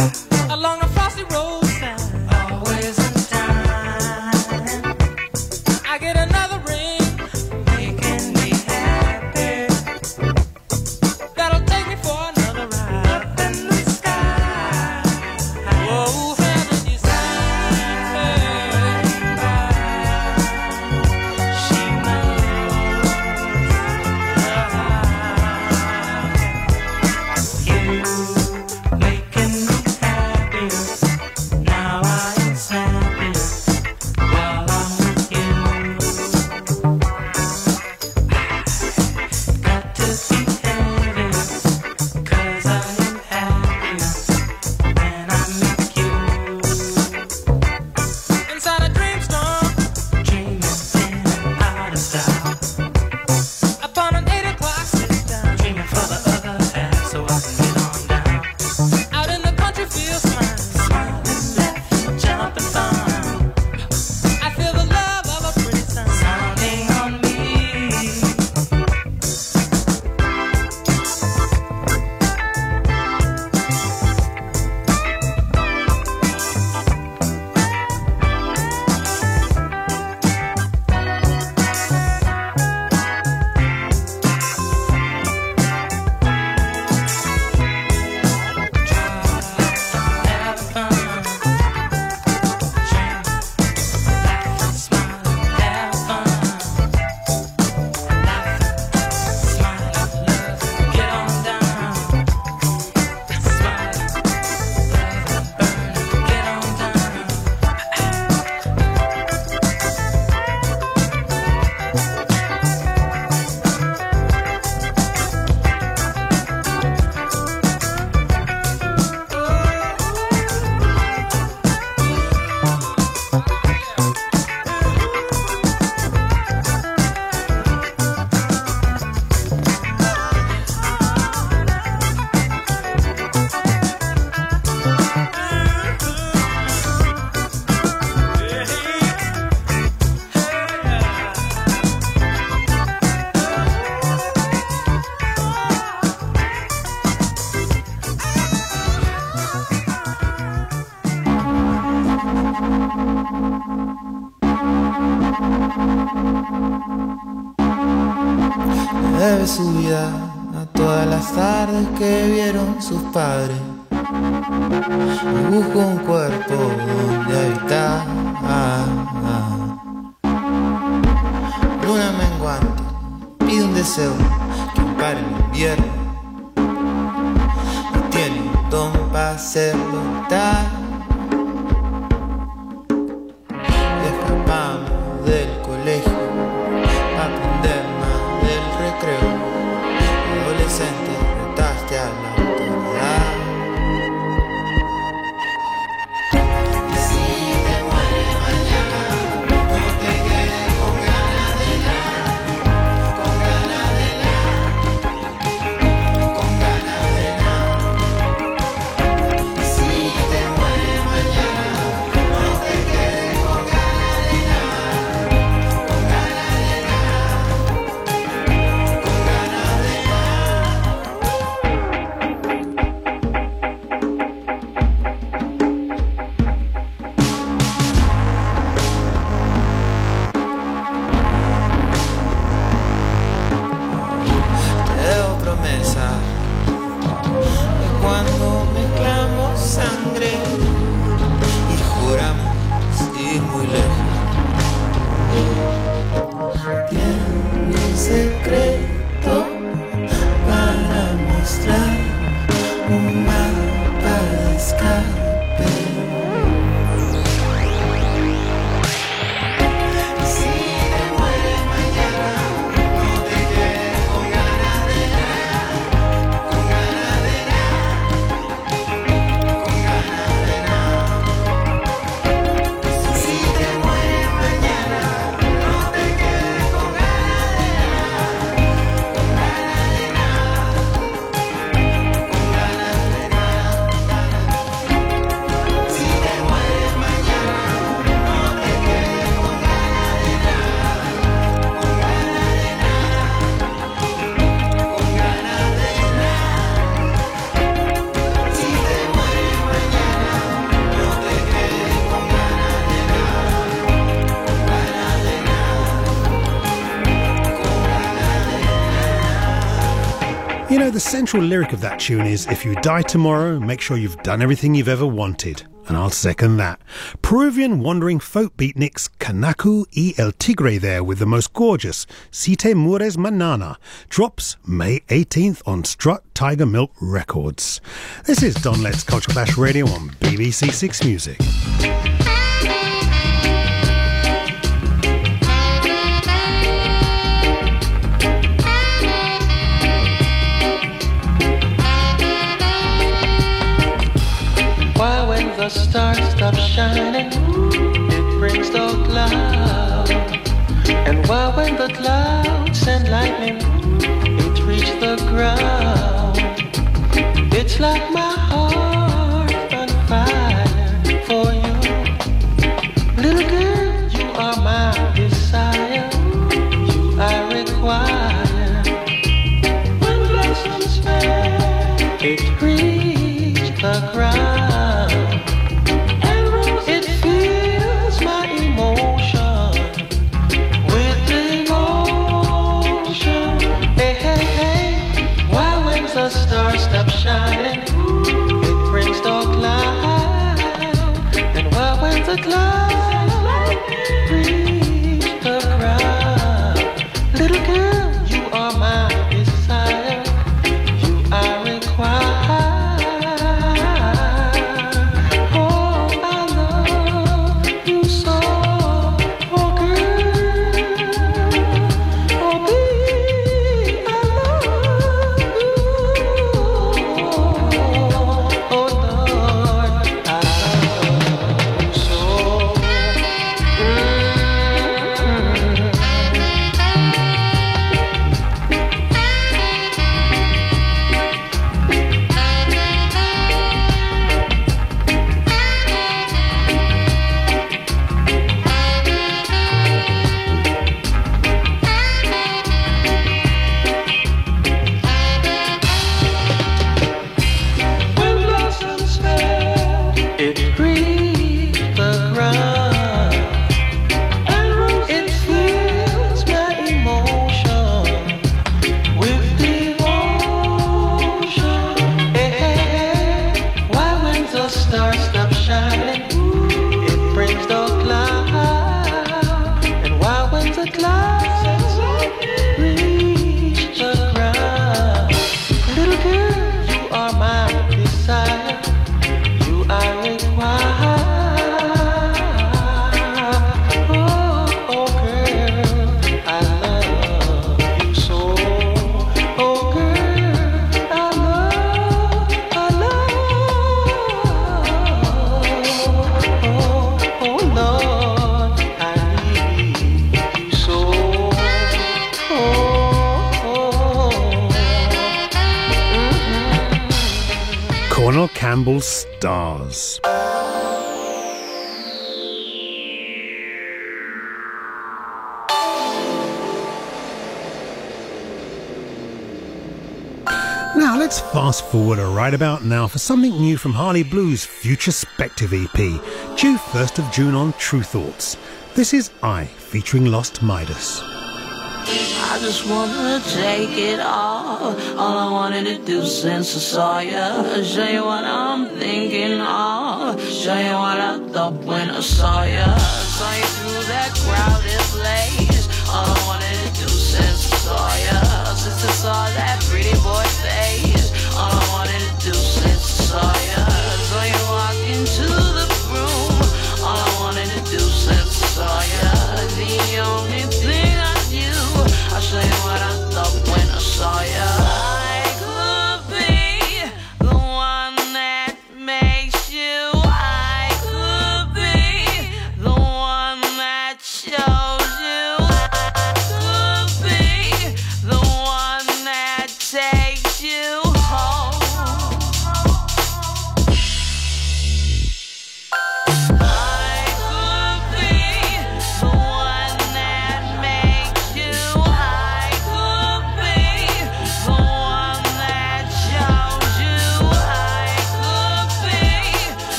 along a frosty roadside, always in time. I get another ring, making me happy. That'll take me for another ride up in the sky. Whoa, heaven you see, she knows you making me happy. Now I am happy while I'm with you. Got to be happy, 'cause I am happy when I'm with you. Inside a dream storm, dreaming in out of style. Upon an 8 o'clock sit down, dreaming for the other half so I can get on down. Out in the country field, smiling left, jumping fun. I feel the love of a pretty sun sounding on me. Debe su vida a todas las tardes que vieron sus padres. Busco un cuerpo donde habitar. Luna menguante, pide un deseo que ampare el invierno. Y tiene un don para hacerlo tal. Y escapamos del colegio para aprender más del recreo. Adolescente, retaste a la autoridad. Y si te mueres mañana, no te quedes con ganas de nada, con ganas de nada, con ganas de nada. Y si te mueres know, the central lyric of that tune is, if you die tomorrow, make sure you've done everything you've ever wanted. And I'll second that. Peruvian wandering folk beatniks Kanaku y El Tigre there with the most gorgeous Si Te Mueres Manana drops May 18th on Strut Tiger Milk Records. This is Don Letts Culture Clash Radio on BBC Six Music. Why when the stars stop shining, it brings the cloud? And why when the clouds and lightning, it reach the ground? It's like my heart on fire for you. Little girl, you are my desire, you I require. When blossoms fail, it reach the ground. Stop shining, it brings the cloud. And why when the clouds reach the ground? Little girl, you are my desire, you I require. Oh, I love you so, oh girl, oh baby, I love you. Oh Lord, I love you so. When blossoms fail, it reach the ground. And it fills my emotion with devotion. Hey, hey, hey. Why when the stars stop shining, it brings the cloud. And why when the clouds reach the ground? Little girl, you are my desire, you I require. Oh girl, I love you so. Oh girl, I love. Oh Lord, I need you so. Cornel Campbell's Stars. Now let's fast forward right about now for something new from Harley Blues' Futurespective EP, due 1st of June on True Thoughts. This is I, featuring Lost Midas. I just wanna take it all I wanted to do since I saw ya. Show you what I'm thinking of, show you what I thought when I saw ya. Saw you through that crowded place. All I wanted to do since I saw ya, since I saw that pretty boy face. All I wanted to do since I saw ya. Saw you walk into the room. All I wanted to do since I saw ya. The only thing I knew, I'll show you what I thought when I saw ya. I could be the one that makes you. I could be the one that shows you. I could be the one that takes you.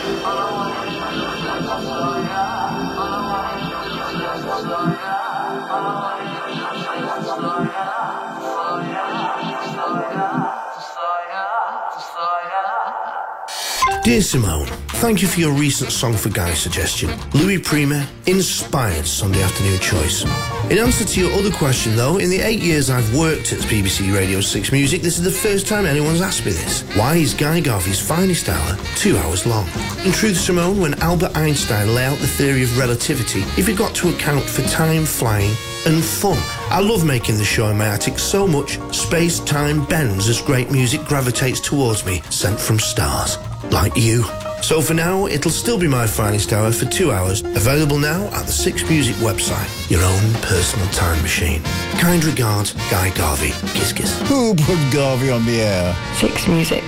Dear Simone, thank you for your recent Song for Guy suggestion. Louis Prima, inspired Sunday afternoon choice. In answer to your other question though, in the 8 years I've worked at BBC Radio 6 Music, this is the first time anyone's asked me this. Why is Guy Garvey's finest hour 2 hours long? In truth, Simone, when Albert Einstein lay out the theory of relativity, he forgot to account for time, flying and fun. I love making the show in my attic so much, space-time bends as great music gravitates towards me, sent from stars. Like you. So for now, it'll still be my finest hour for 2 hours, available now at the 6 Music website. Your own personal time machine. Kind regards, Guy Garvey. Kiss kiss. Who put Garvey on the air? 6 Music.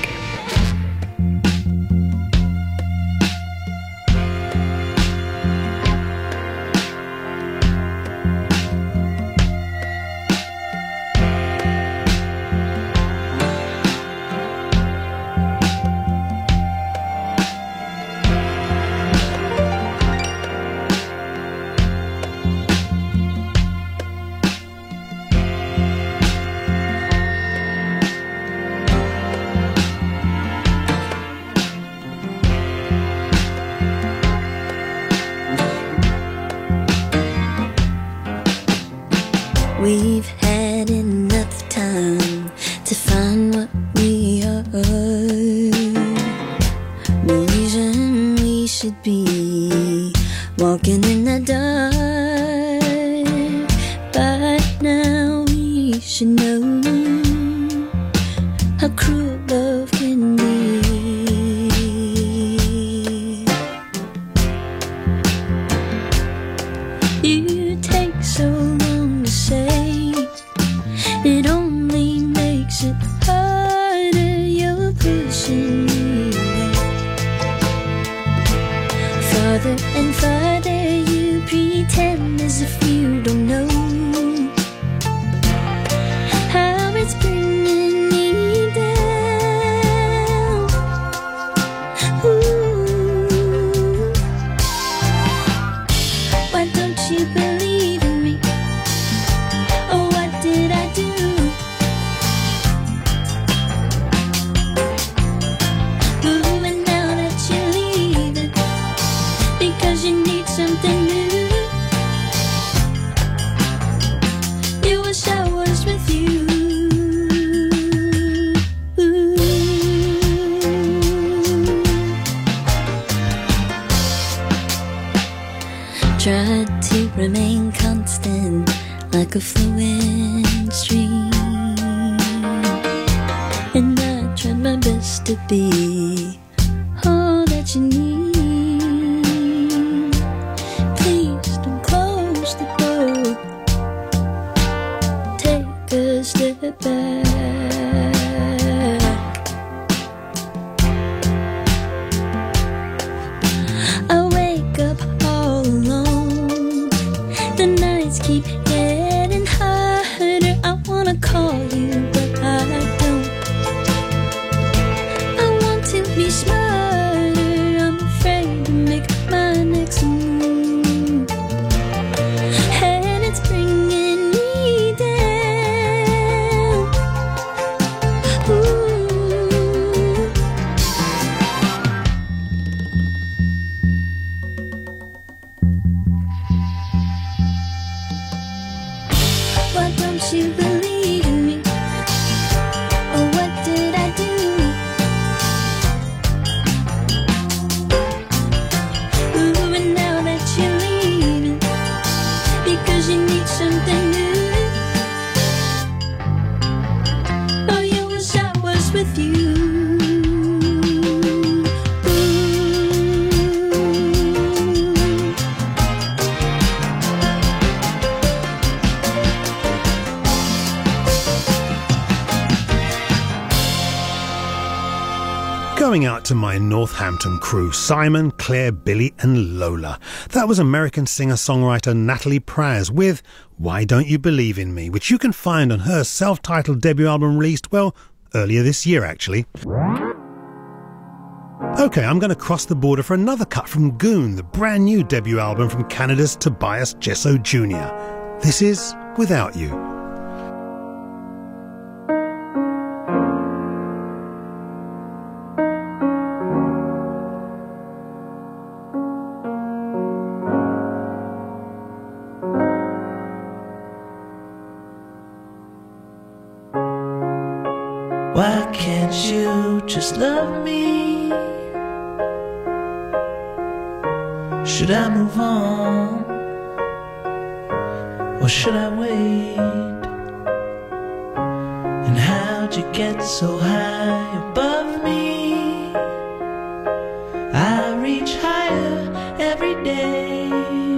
We've had enough time to find what we are. No reason we should be walking in the dark. But now we should know how cruel love can be. You take so long to say, it only makes it harder. You're pushing me away. Farther and farther you pretend as if you don't know how it's bringing me down. Ooh. Why don't you believe in me? Oh, what did I do? Ooh, and now that you're leaving because you need something new, you wish I was with you. Tried to remain constant like a flowing stream, and I tried my best to be all that you need. Please don't close the door. Take a step back. I wake up all alone. The nights keep getting harder. I wanna call you, but I don't. I want to be smarter. I'm afraid to make my next move, and it's bringing me down. Ooh. Why don't you believe in me? Oh, what did I do? Ooh, and now that you're leaving because you need something new, oh, you wish I was with you. Going out to my Northampton crew, Simon, Claire, Billy and Lola. That was American singer-songwriter Natalie Praz with Why Don't You Believe in Me, which you can find on her self-titled debut album released, well, earlier this year actually. OK, I'm going to cross the border for another cut from Goon, the brand new debut album from Canada's Tobias Jesso Jr. This is Without You. Why can't you just love me? Should I move on? Or should I wait? And how'd you get so high above me? I reach higher every day.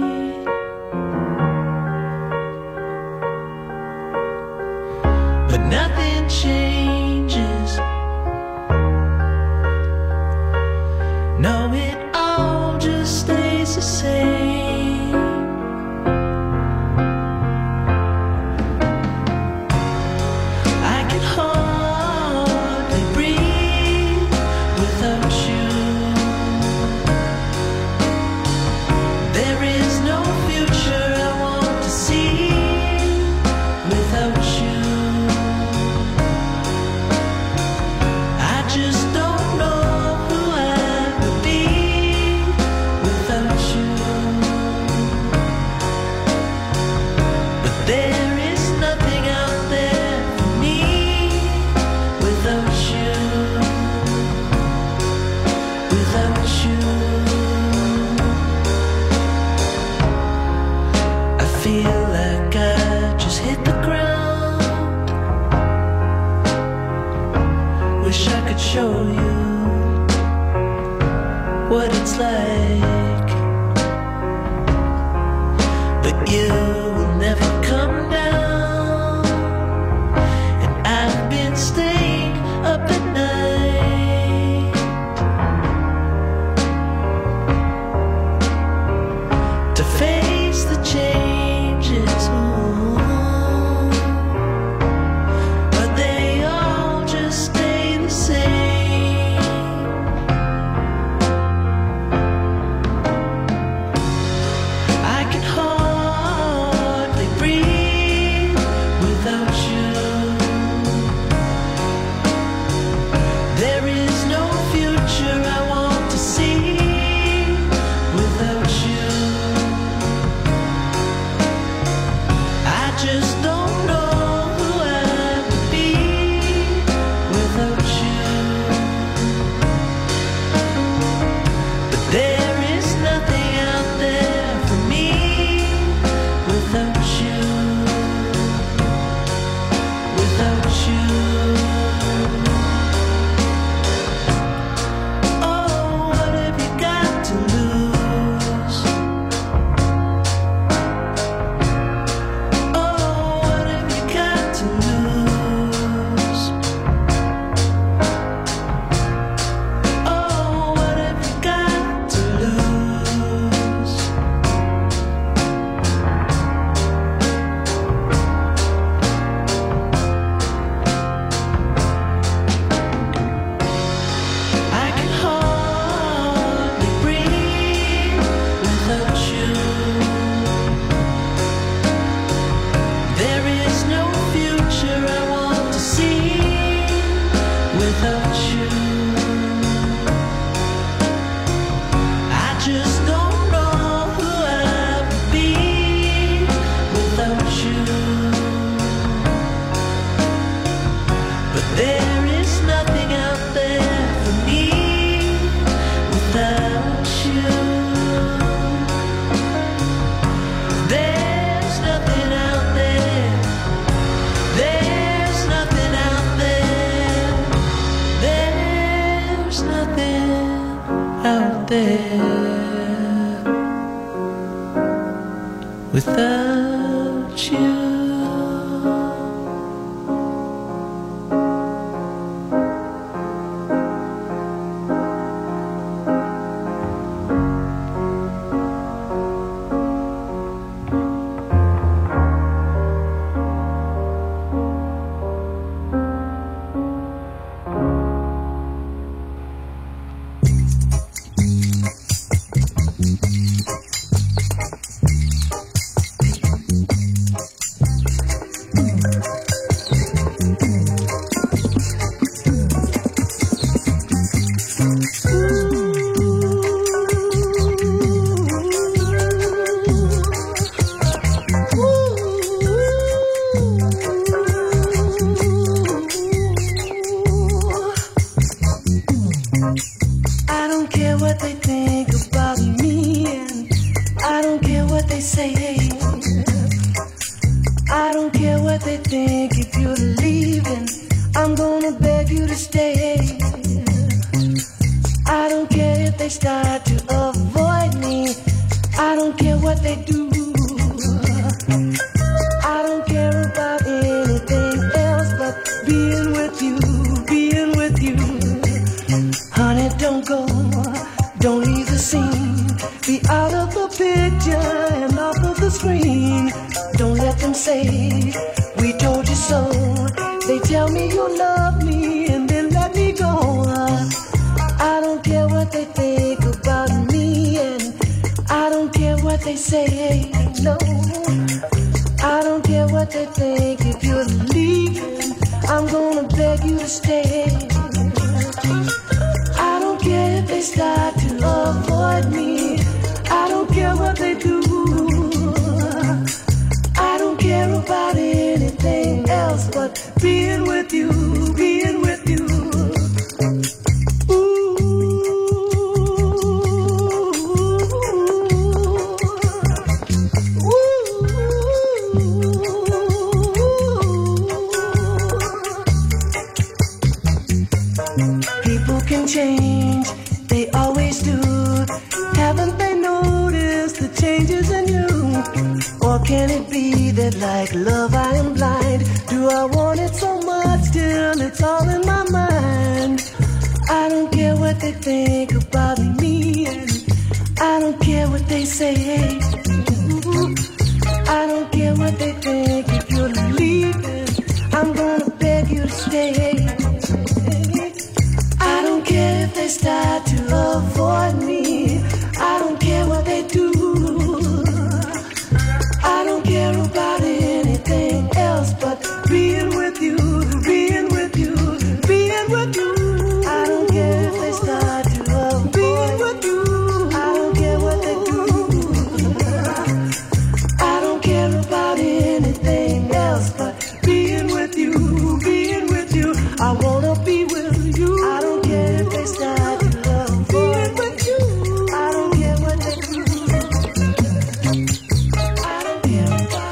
But nothing changes. No, it all just stays the same. I can hardly breathe without you. There is no future I want to see without you. I just don't know who I would be without you. But there is nothing out there for me without you. Without you, I feel like I just hit the ground. Wish I could show you what it's like, but you will never come down. And I've been staying up at night to face the changes, ooh. But they all just stay the same. I can hardly breathe without you. There is no future I want to see without you. I just don't know who I would be without you. But there is nothing out there for me without you. Without you. Oh, what have you got to lose? Oh, what have you got to lose? Oh, what have you got to lose? I can hardly breathe without you. There is no future I want to see without you. I just don't know who I would be without you. But there is nothing out there for me without you. There's nothing out there. There's nothing out there. There's nothing out there without you. they start to avoid me. I don't care what they do. I don't care about anything else but being with you, being with you. Honey, don't go, don't leave the scene. Be out of the picture and off of the screen. Don't let them say, we told you so. They tell me you love me and then let me go. I don't care what they think about me, and I don't care what they say, no. I don't care what they think. If you're leaving, I'm gonna beg you to stay. I don't care if they start to avoid me. I don't care what they do. I don't care about anything else but being with you, being with you. People can change, they always do. Haven't they noticed the changes in you? Or can it be that like love I am blind? Do I want it so much till it's all in my mind? I don't care what they think about me, and I don't care what they say. I don't care what they think. If you're leaving, I'm gonna beg you to stay. I don't care if they start to avoid me. I don't care what they do. I don't care about anything else but being with you, being with you, being with you. I don't care if they start to avoid being with you. I don't care what they do. I don't care about anything else but being with you, being with you. I wanna be with you. I don't care if they start to love being with you. I don't care what they do. I don't care about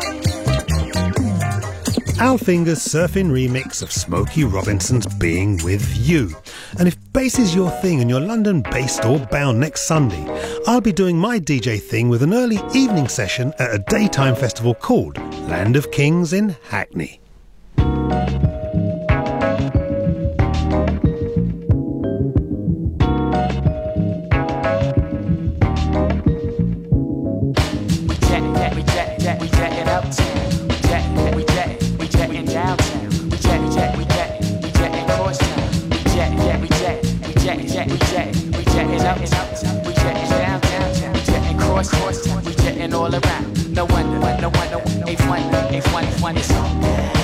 Al Finger's surfing remix of Smokey Robinson's Being With You. And if bass is your thing and you're London based or bound next Sunday, I'll be doing my DJ thing with an early evening session at a daytime festival called Land of Kings in Hackney. All around. No wonder, A1 is on.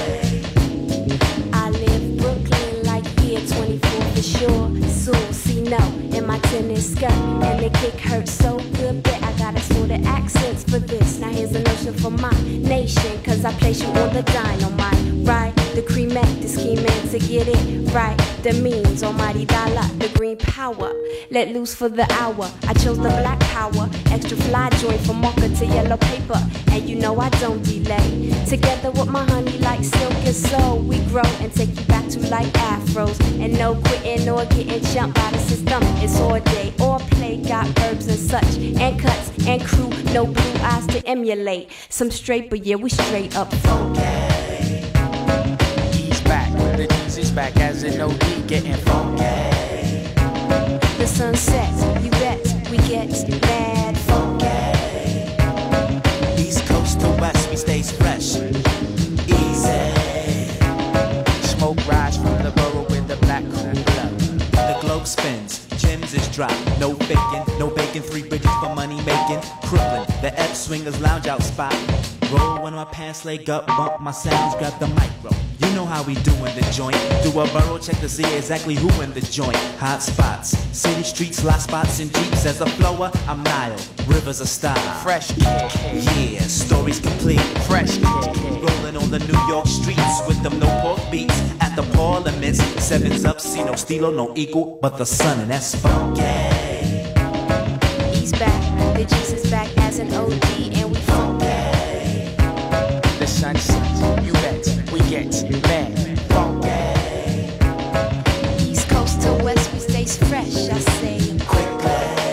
I live Brooklyn like year 24 for sure. Susie, no, in my tennis skirt. And the kick hurts so good that I got assorted accents for this. Now here's a notion for my nation, cause I place you on the dynamite. Right, the cremate, the scheming to get it right. The means, almighty dollar, the green power. Let loose for the hour. I chose the black power. Extra fly joint from marker to yellow paper. And you know I don't delay. Together with my honey like silk and soul, we grow and take you back to like afros. And no quitting or getting jumped by the system. It's all day or play. Got verbs and such. And cuts and crew. No blue eyes to emulate. Some straight, but yeah, we straight up funky. The G's is back as an OD getting funky. The sun sets, you bet, we get mad funky. East coast to west, we stays fresh. Easy. Smoke rise from the borough with the black cool blood. The globe spins, gems is dropped. No faking, no bacon, 3 bridges for money making. Crooklyn, the F swingers lounge out spot. Roll when my pants leg up, bump my sounds, grab the micro. You know how we do in the joint. Do a borough check to see exactly who in the joint. Hot spots, city streets, lot spots, and jeeps. As a flower, I'm Nile. Rivers are style. Fresh kid. Yeah, stories complete. Fresh kid. Rolling on the New York streets with them no pork beats. At the parliaments, 7's up, see no stilo, no equal, but the sun, and that's funky. He's back, the G's is back as an OD, and we funky. The sun sets, you bet, we get mad funky. East coast to west, we stays fresh, I say. Quickly.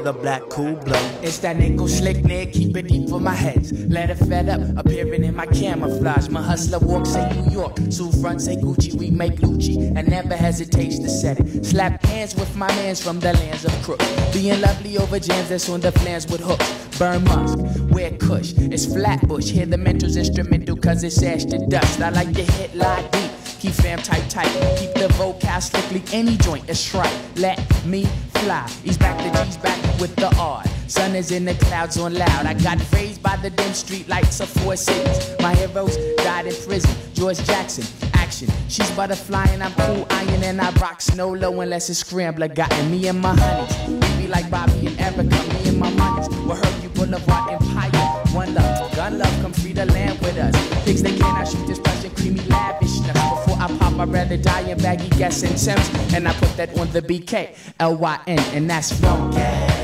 a black cool blow. It's that nickel slick Nick, keep it deep for my heads. Let it fed up, appearing in my camouflage. My hustler walks say New York, Sue front say Gucci, we make Lucci, and never hesitates to set it. Slap hands with my mans from the lands of crooks. Being lovely over jams that's on the plans with hooks. Burn musk, wear kush, it's Flatbush. Hear the mental's instrumental cause it's ash to dust. I like to hit lie deep, keep fam tight, keep the vocal strictly any joint is right. Let me fly, he's back to G's back with the R. Sun is in the clouds on loud. I got raised by the dim street lights of 4 cities. My heroes died in prison. George Jackson, action. She's butterfly and I'm cool iron and I rock snow low unless it's scrambler. Gotten me and my honeys. We be like Bobby and Erica. Me and my monies. We'll hurt you Boulevard Empire. One love, gun love, come free the land with us. Pigs they cannot shoot this Russian creamy lavishness. Before I pop, I'd rather die in baggy gas and Sims. And I put that on the BK, LYN, and that's funky.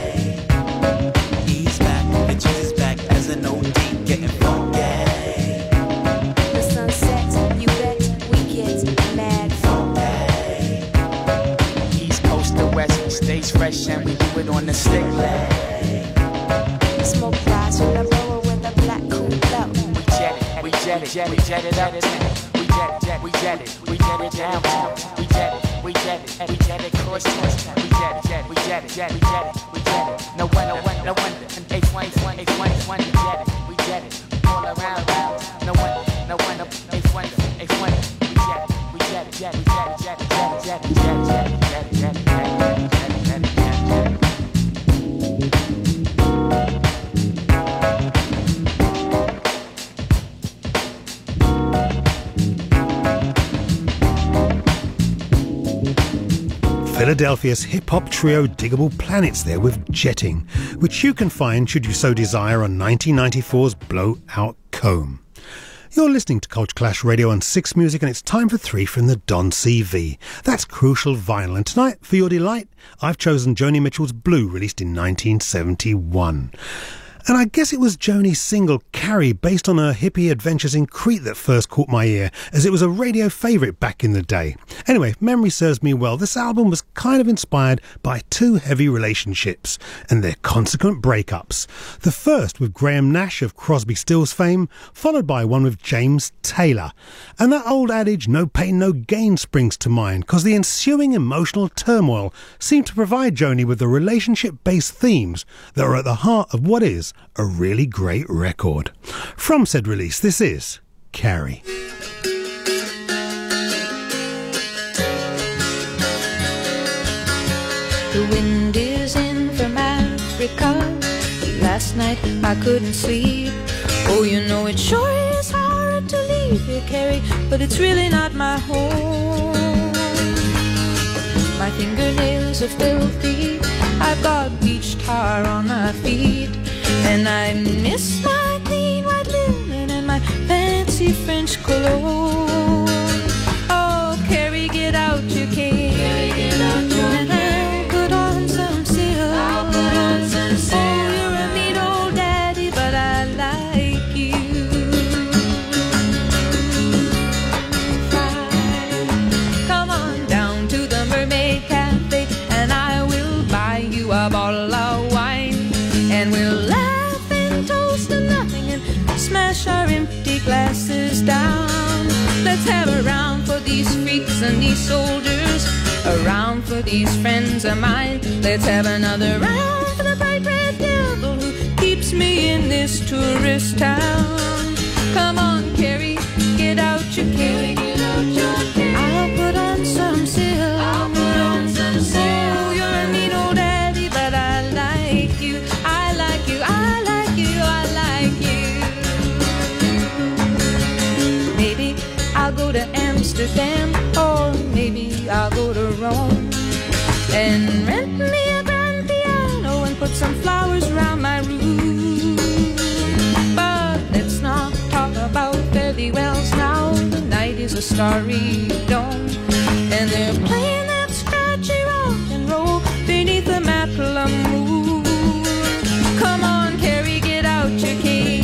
He's back, the cheese is back as an OD, getting funky. The sun sets, you bet we get mad funky. East coast to west, we stays fresh and we do it on the stick leg. Smoke fries from the roller with a black cool blow. We jet it, we jet it, we jet it up. We jet it downtown. We jet it, we jet it, we jet it cross town. We jet it. No wonder, and A1, we jet it, all around. No wonder, A1, we jet it. Philadelphia's hip-hop trio Diggable Planets there with Jetting, which you can find, should you so desire, on 1994's Blowout Comb. You're listening to Culture Clash Radio on 6 Music, and it's time for 3 from the Don CV. That's Crucial Vinyl, and tonight, for your delight, I've chosen Joni Mitchell's Blue, released in 1971. And I guess it was Joni's single Carrie, based on her hippie adventures in Crete, that first caught my ear, as it was a radio favourite back in the day. Anyway, if memory serves me well, this album was kind of inspired by 2 heavy relationships and their consequent breakups. The first with Graham Nash of Crosby Stills fame, followed by one with James Taylor. And that old adage, no pain, no gain, springs to mind, because the ensuing emotional turmoil seemed to provide Joni with the relationship-based themes that are at the heart of what is a really great record. From said release, this is Carrie. The wind is in from Africa. Last night I couldn't sleep. Oh, you know it sure is hard to leave here, Carrie, but it's really not my home. My fingernails are filthy. I've got beach tar on my feet. And I miss my clean white linen and my fancy French cologne. Oh, Carrie, get out your cane. And I'll put on some silk. Oh, you're a mean old daddy, but I like you. Come on down to the Mermaid Cafe, and I will buy you a bottle of wine. And we'll laugh and toast to nothing and smash our empty glasses down. Let's have a round for these freaks and these soldiers, a round for these friends of mine. Let's have another round for the bright red devil who keeps me in this tourist town. Come on, Carrie, get out your cane. I'll put on some silk. Oh, you're a mean old daddy, but I like you. I like you, I like you, I like you. Maybe I'll go to Amsterdam, or maybe I'll go to Rome, and rent me a grand piano and put some flowers around my room. But let's not talk about fairy wells now. The night is a starry dome, and they're playing that scratchy rock and roll beneath the Macklemore moon. Come on, Carrie, get out your cane.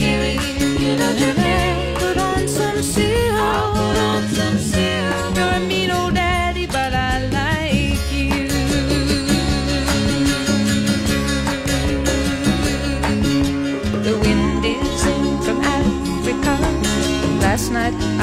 Put on some silk. You're a mean old daddy, but I like you.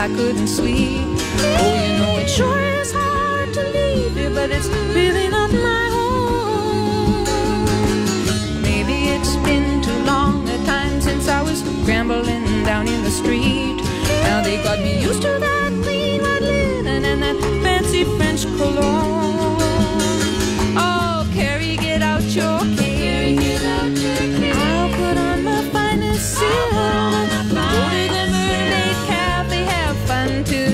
I couldn't sleep. Oh, you know it sure is hard to leave you, but it's really not my home. Maybe it's been too long a time since I was scrambling down in the street. Now they got me used to that clean white linen and that fancy French cologne. Oh, Carrie, get out your cane. I'll put on my finest silk. Go to the Mermaid Cafe, have fun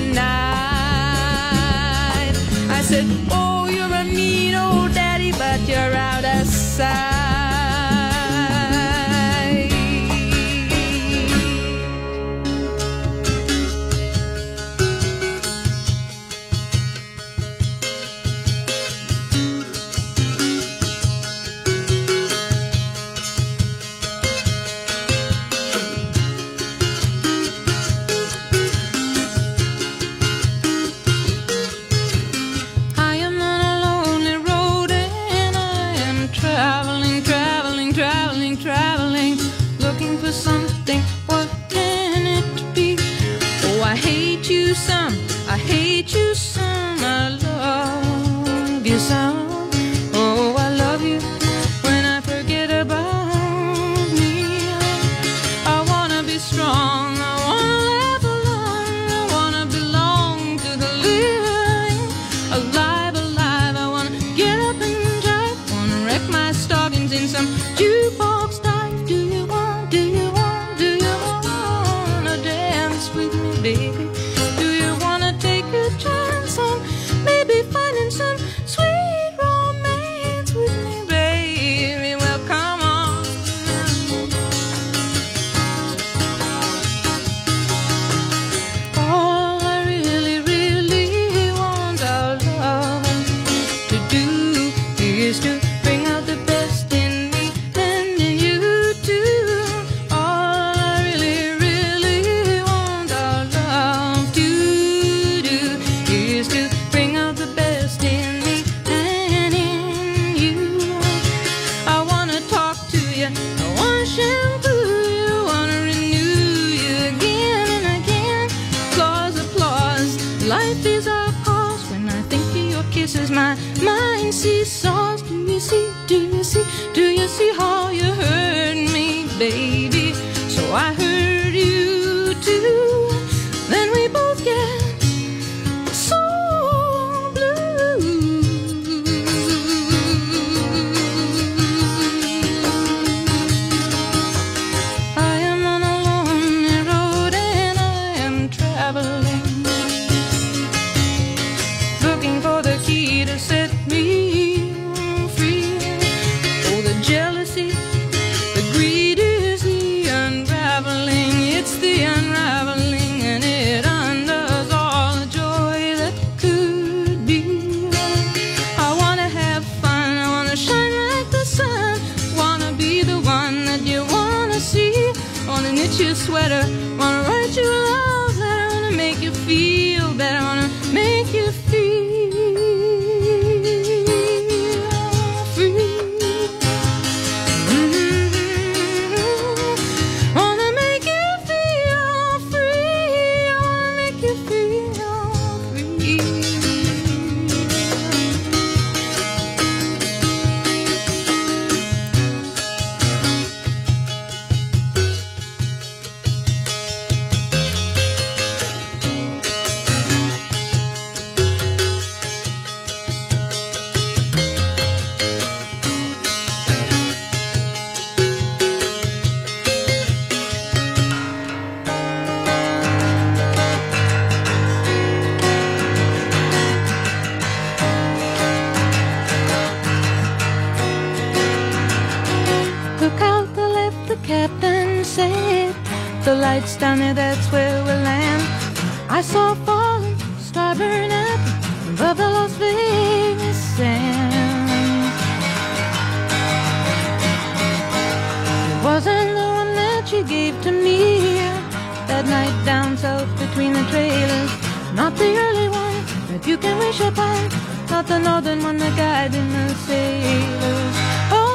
tonight. I said, oh, you're a mean old daddy, but you're out of sight. I hate you some, I love you some. Oh, I love you when I forget about me. I wanna be strong, I wanna live alone, I wanna belong to the living. Alive, alive, I wanna get up and drive, wanna wreck my stockings in some jukebox dive. Do you wanna dance with me, baby? My mind seesaws. Do you see how you hurt me, baby? So I hurt you too. Then we both get so blue. I am on a lonely road and I am traveling, looking for the key to set me free. Oh, the jealousy, the greed is the unraveling. It's the unraveling, and it undoes all the joy that could be. I wanna have fun, I wanna shine like the sun, wanna be the one that you wanna see. Wanna knit your sweater, wanna write you a love letter, wanna make you feel better, wanna make you feel the lights down there, that's where we'll land. I saw falling, star burn up above the Las Vegas sands. It wasn't the one that you gave to me that night down south between the trailers. Not the early one that you can wish upon, not the northern one that guided the sailors. Oh,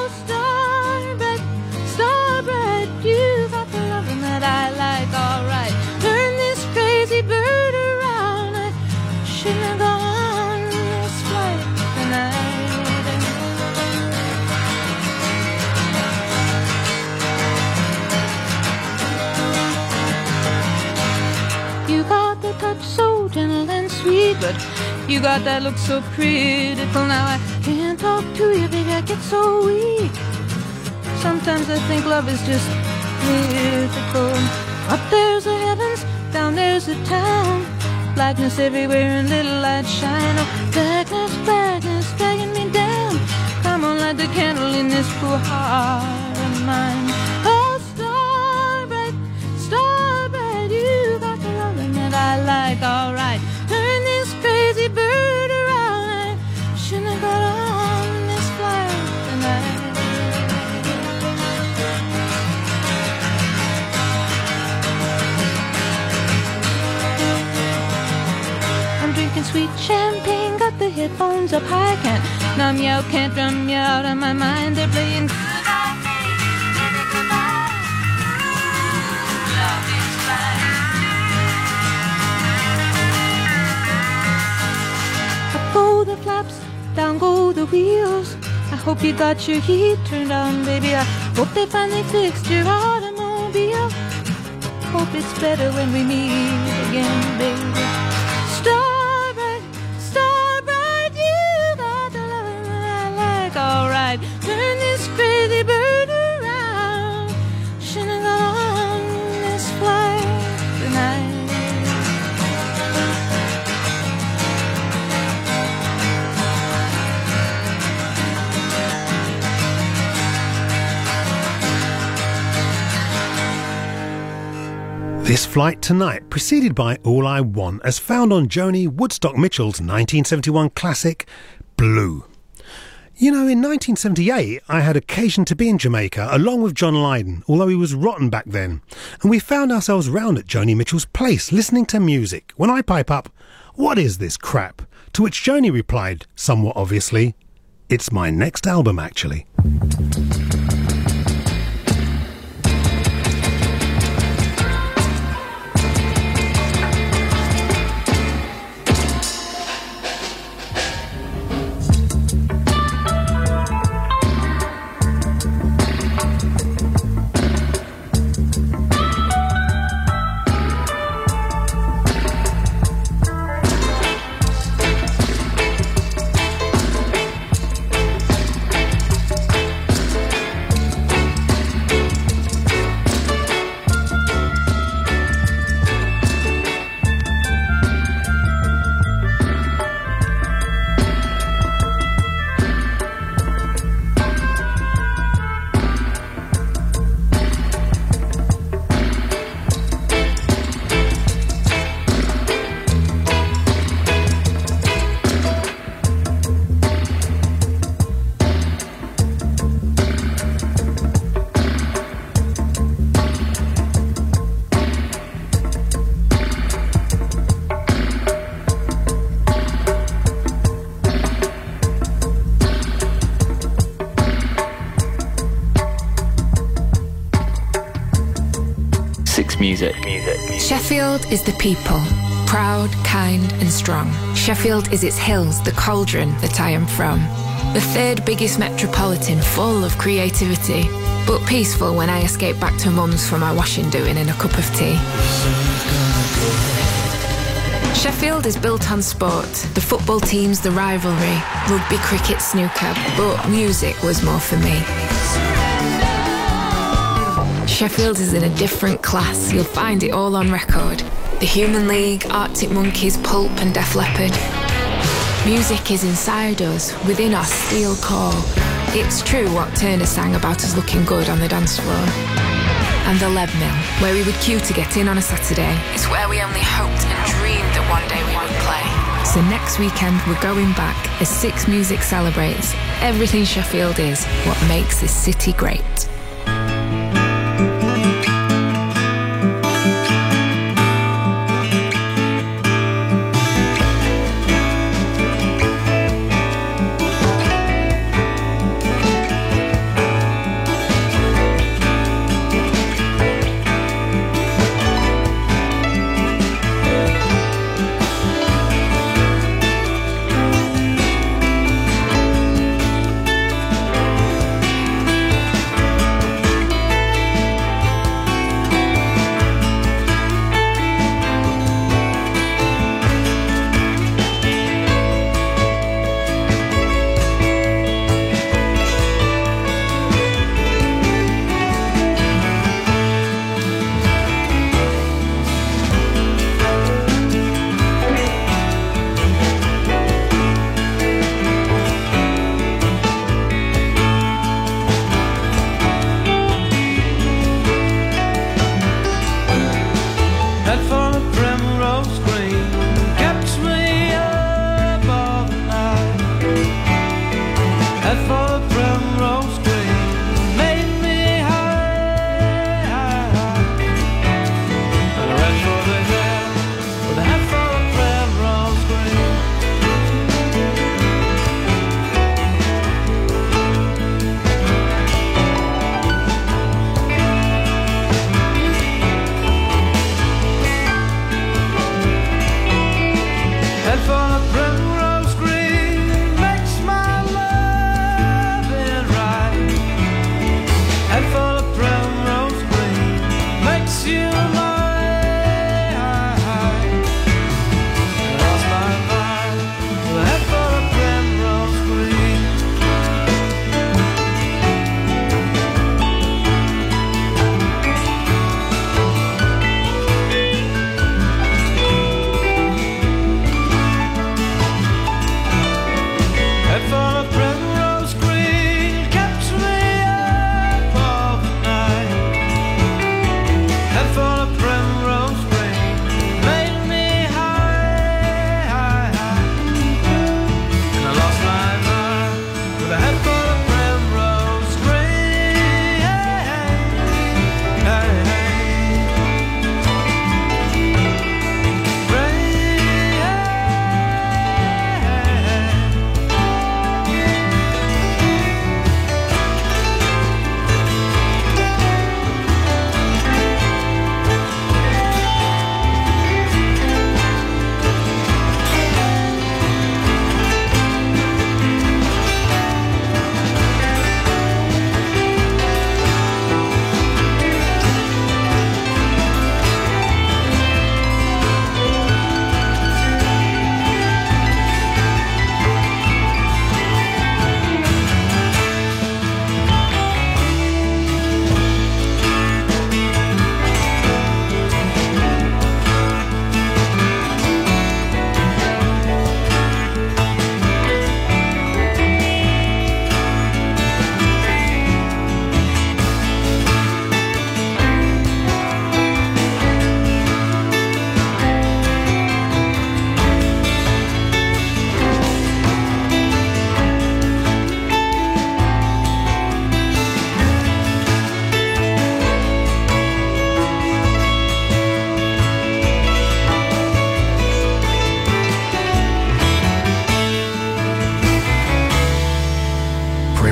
star bright, you got the loving that I like, alright. Turn this crazy bird You got that look so critical. Now I can't talk to you, baby, I get so weak. Sometimes I think love is just mythical. Up there's the heavens, down there's the town. Blackness everywhere and little light shine. Oh, blackness, blackness, dragging me down. Come on, light the candle in this poor heart of mine. Oh, starbright, starbright, you got the loving that I like, alright. Turn this crazy bird around. I shouldn't have got on this flight tonight. Drinking sweet champagne, got the headphones up high. Can't numb you out, can't drum you out of my mind. They're playing goodnight, baby, goodnight. Love is blind. Up go the flaps, down go the wheels. I hope you got your heat turned on, baby. I hope they finally fixed your automobile. Hope it's better when we meet again, baby. Alright, turn this crazy bird around. Shouldn't have gone on this flight tonight. This Flight Tonight, preceded by All I Want, as found on Joni Woodstock Mitchell's 1971 classic, Blue. You know, in 1978, I had occasion to be in Jamaica along with John Lydon, although he was rotten back then. And we found ourselves round at Joni Mitchell's place, listening to music. When I pipe up, "What is this crap?" To which Joni replied, somewhat obviously, "It's my next album, actually." Music. Sheffield is the people, proud, kind and strong. Sheffield is its hills, the cauldron that I am from. The third biggest metropolitan, full of creativity, but peaceful when I escape back to mum's for my washing doing and a cup of tea. Sheffield is built on sport, the football teams, the rivalry, rugby, cricket, snooker, but music was more for me. Sheffield is in a different class. You'll find it all on record. The Human League, Arctic Monkeys, Pulp and Def Leppard. Music is inside us, within our steel core. It's true what Turner sang about us looking good on the dance floor. And the Lead Mill, where we would queue to get in on a Saturday. It's where we only hoped and dreamed that one day we would play. So next weekend we're going back as Six Music celebrates everything Sheffield is, what makes this city great.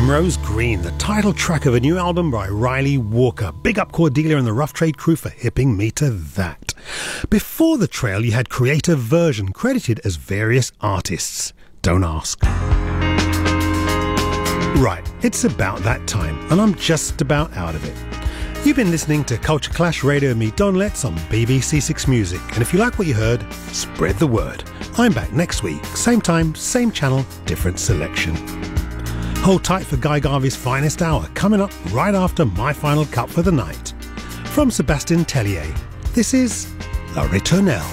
Primrose Green, the title track of a new album by Riley Walker. Big up Cordelia and the Rough Trade crew for hipping me to that. Before The Trail, you had Creative Version, credited as various artists. Don't ask. Right, it's about that time, and I'm just about out of it. You've been listening to Culture Clash Radio with me, Don Letts, on BBC Six Music. And if you like what you heard, spread the word. I'm back next week, same time, same channel, different selection. Hold tight for Guy Garvey's Finest Hour, coming up right after my final cut for the night. From Sébastien Tellier, this is La Ritournelle.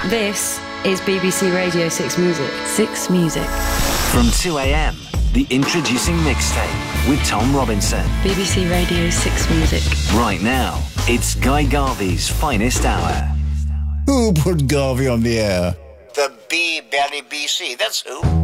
This is BBC Radio 6 Music. 6 Music. From 2 a.m, the Introducing Mixtape with Tom Robinson. BBC Radio 6 Music. Right now, it's Guy Garvey's finest hour. Who put Garvey on the air? The B-Belly BC, that's who.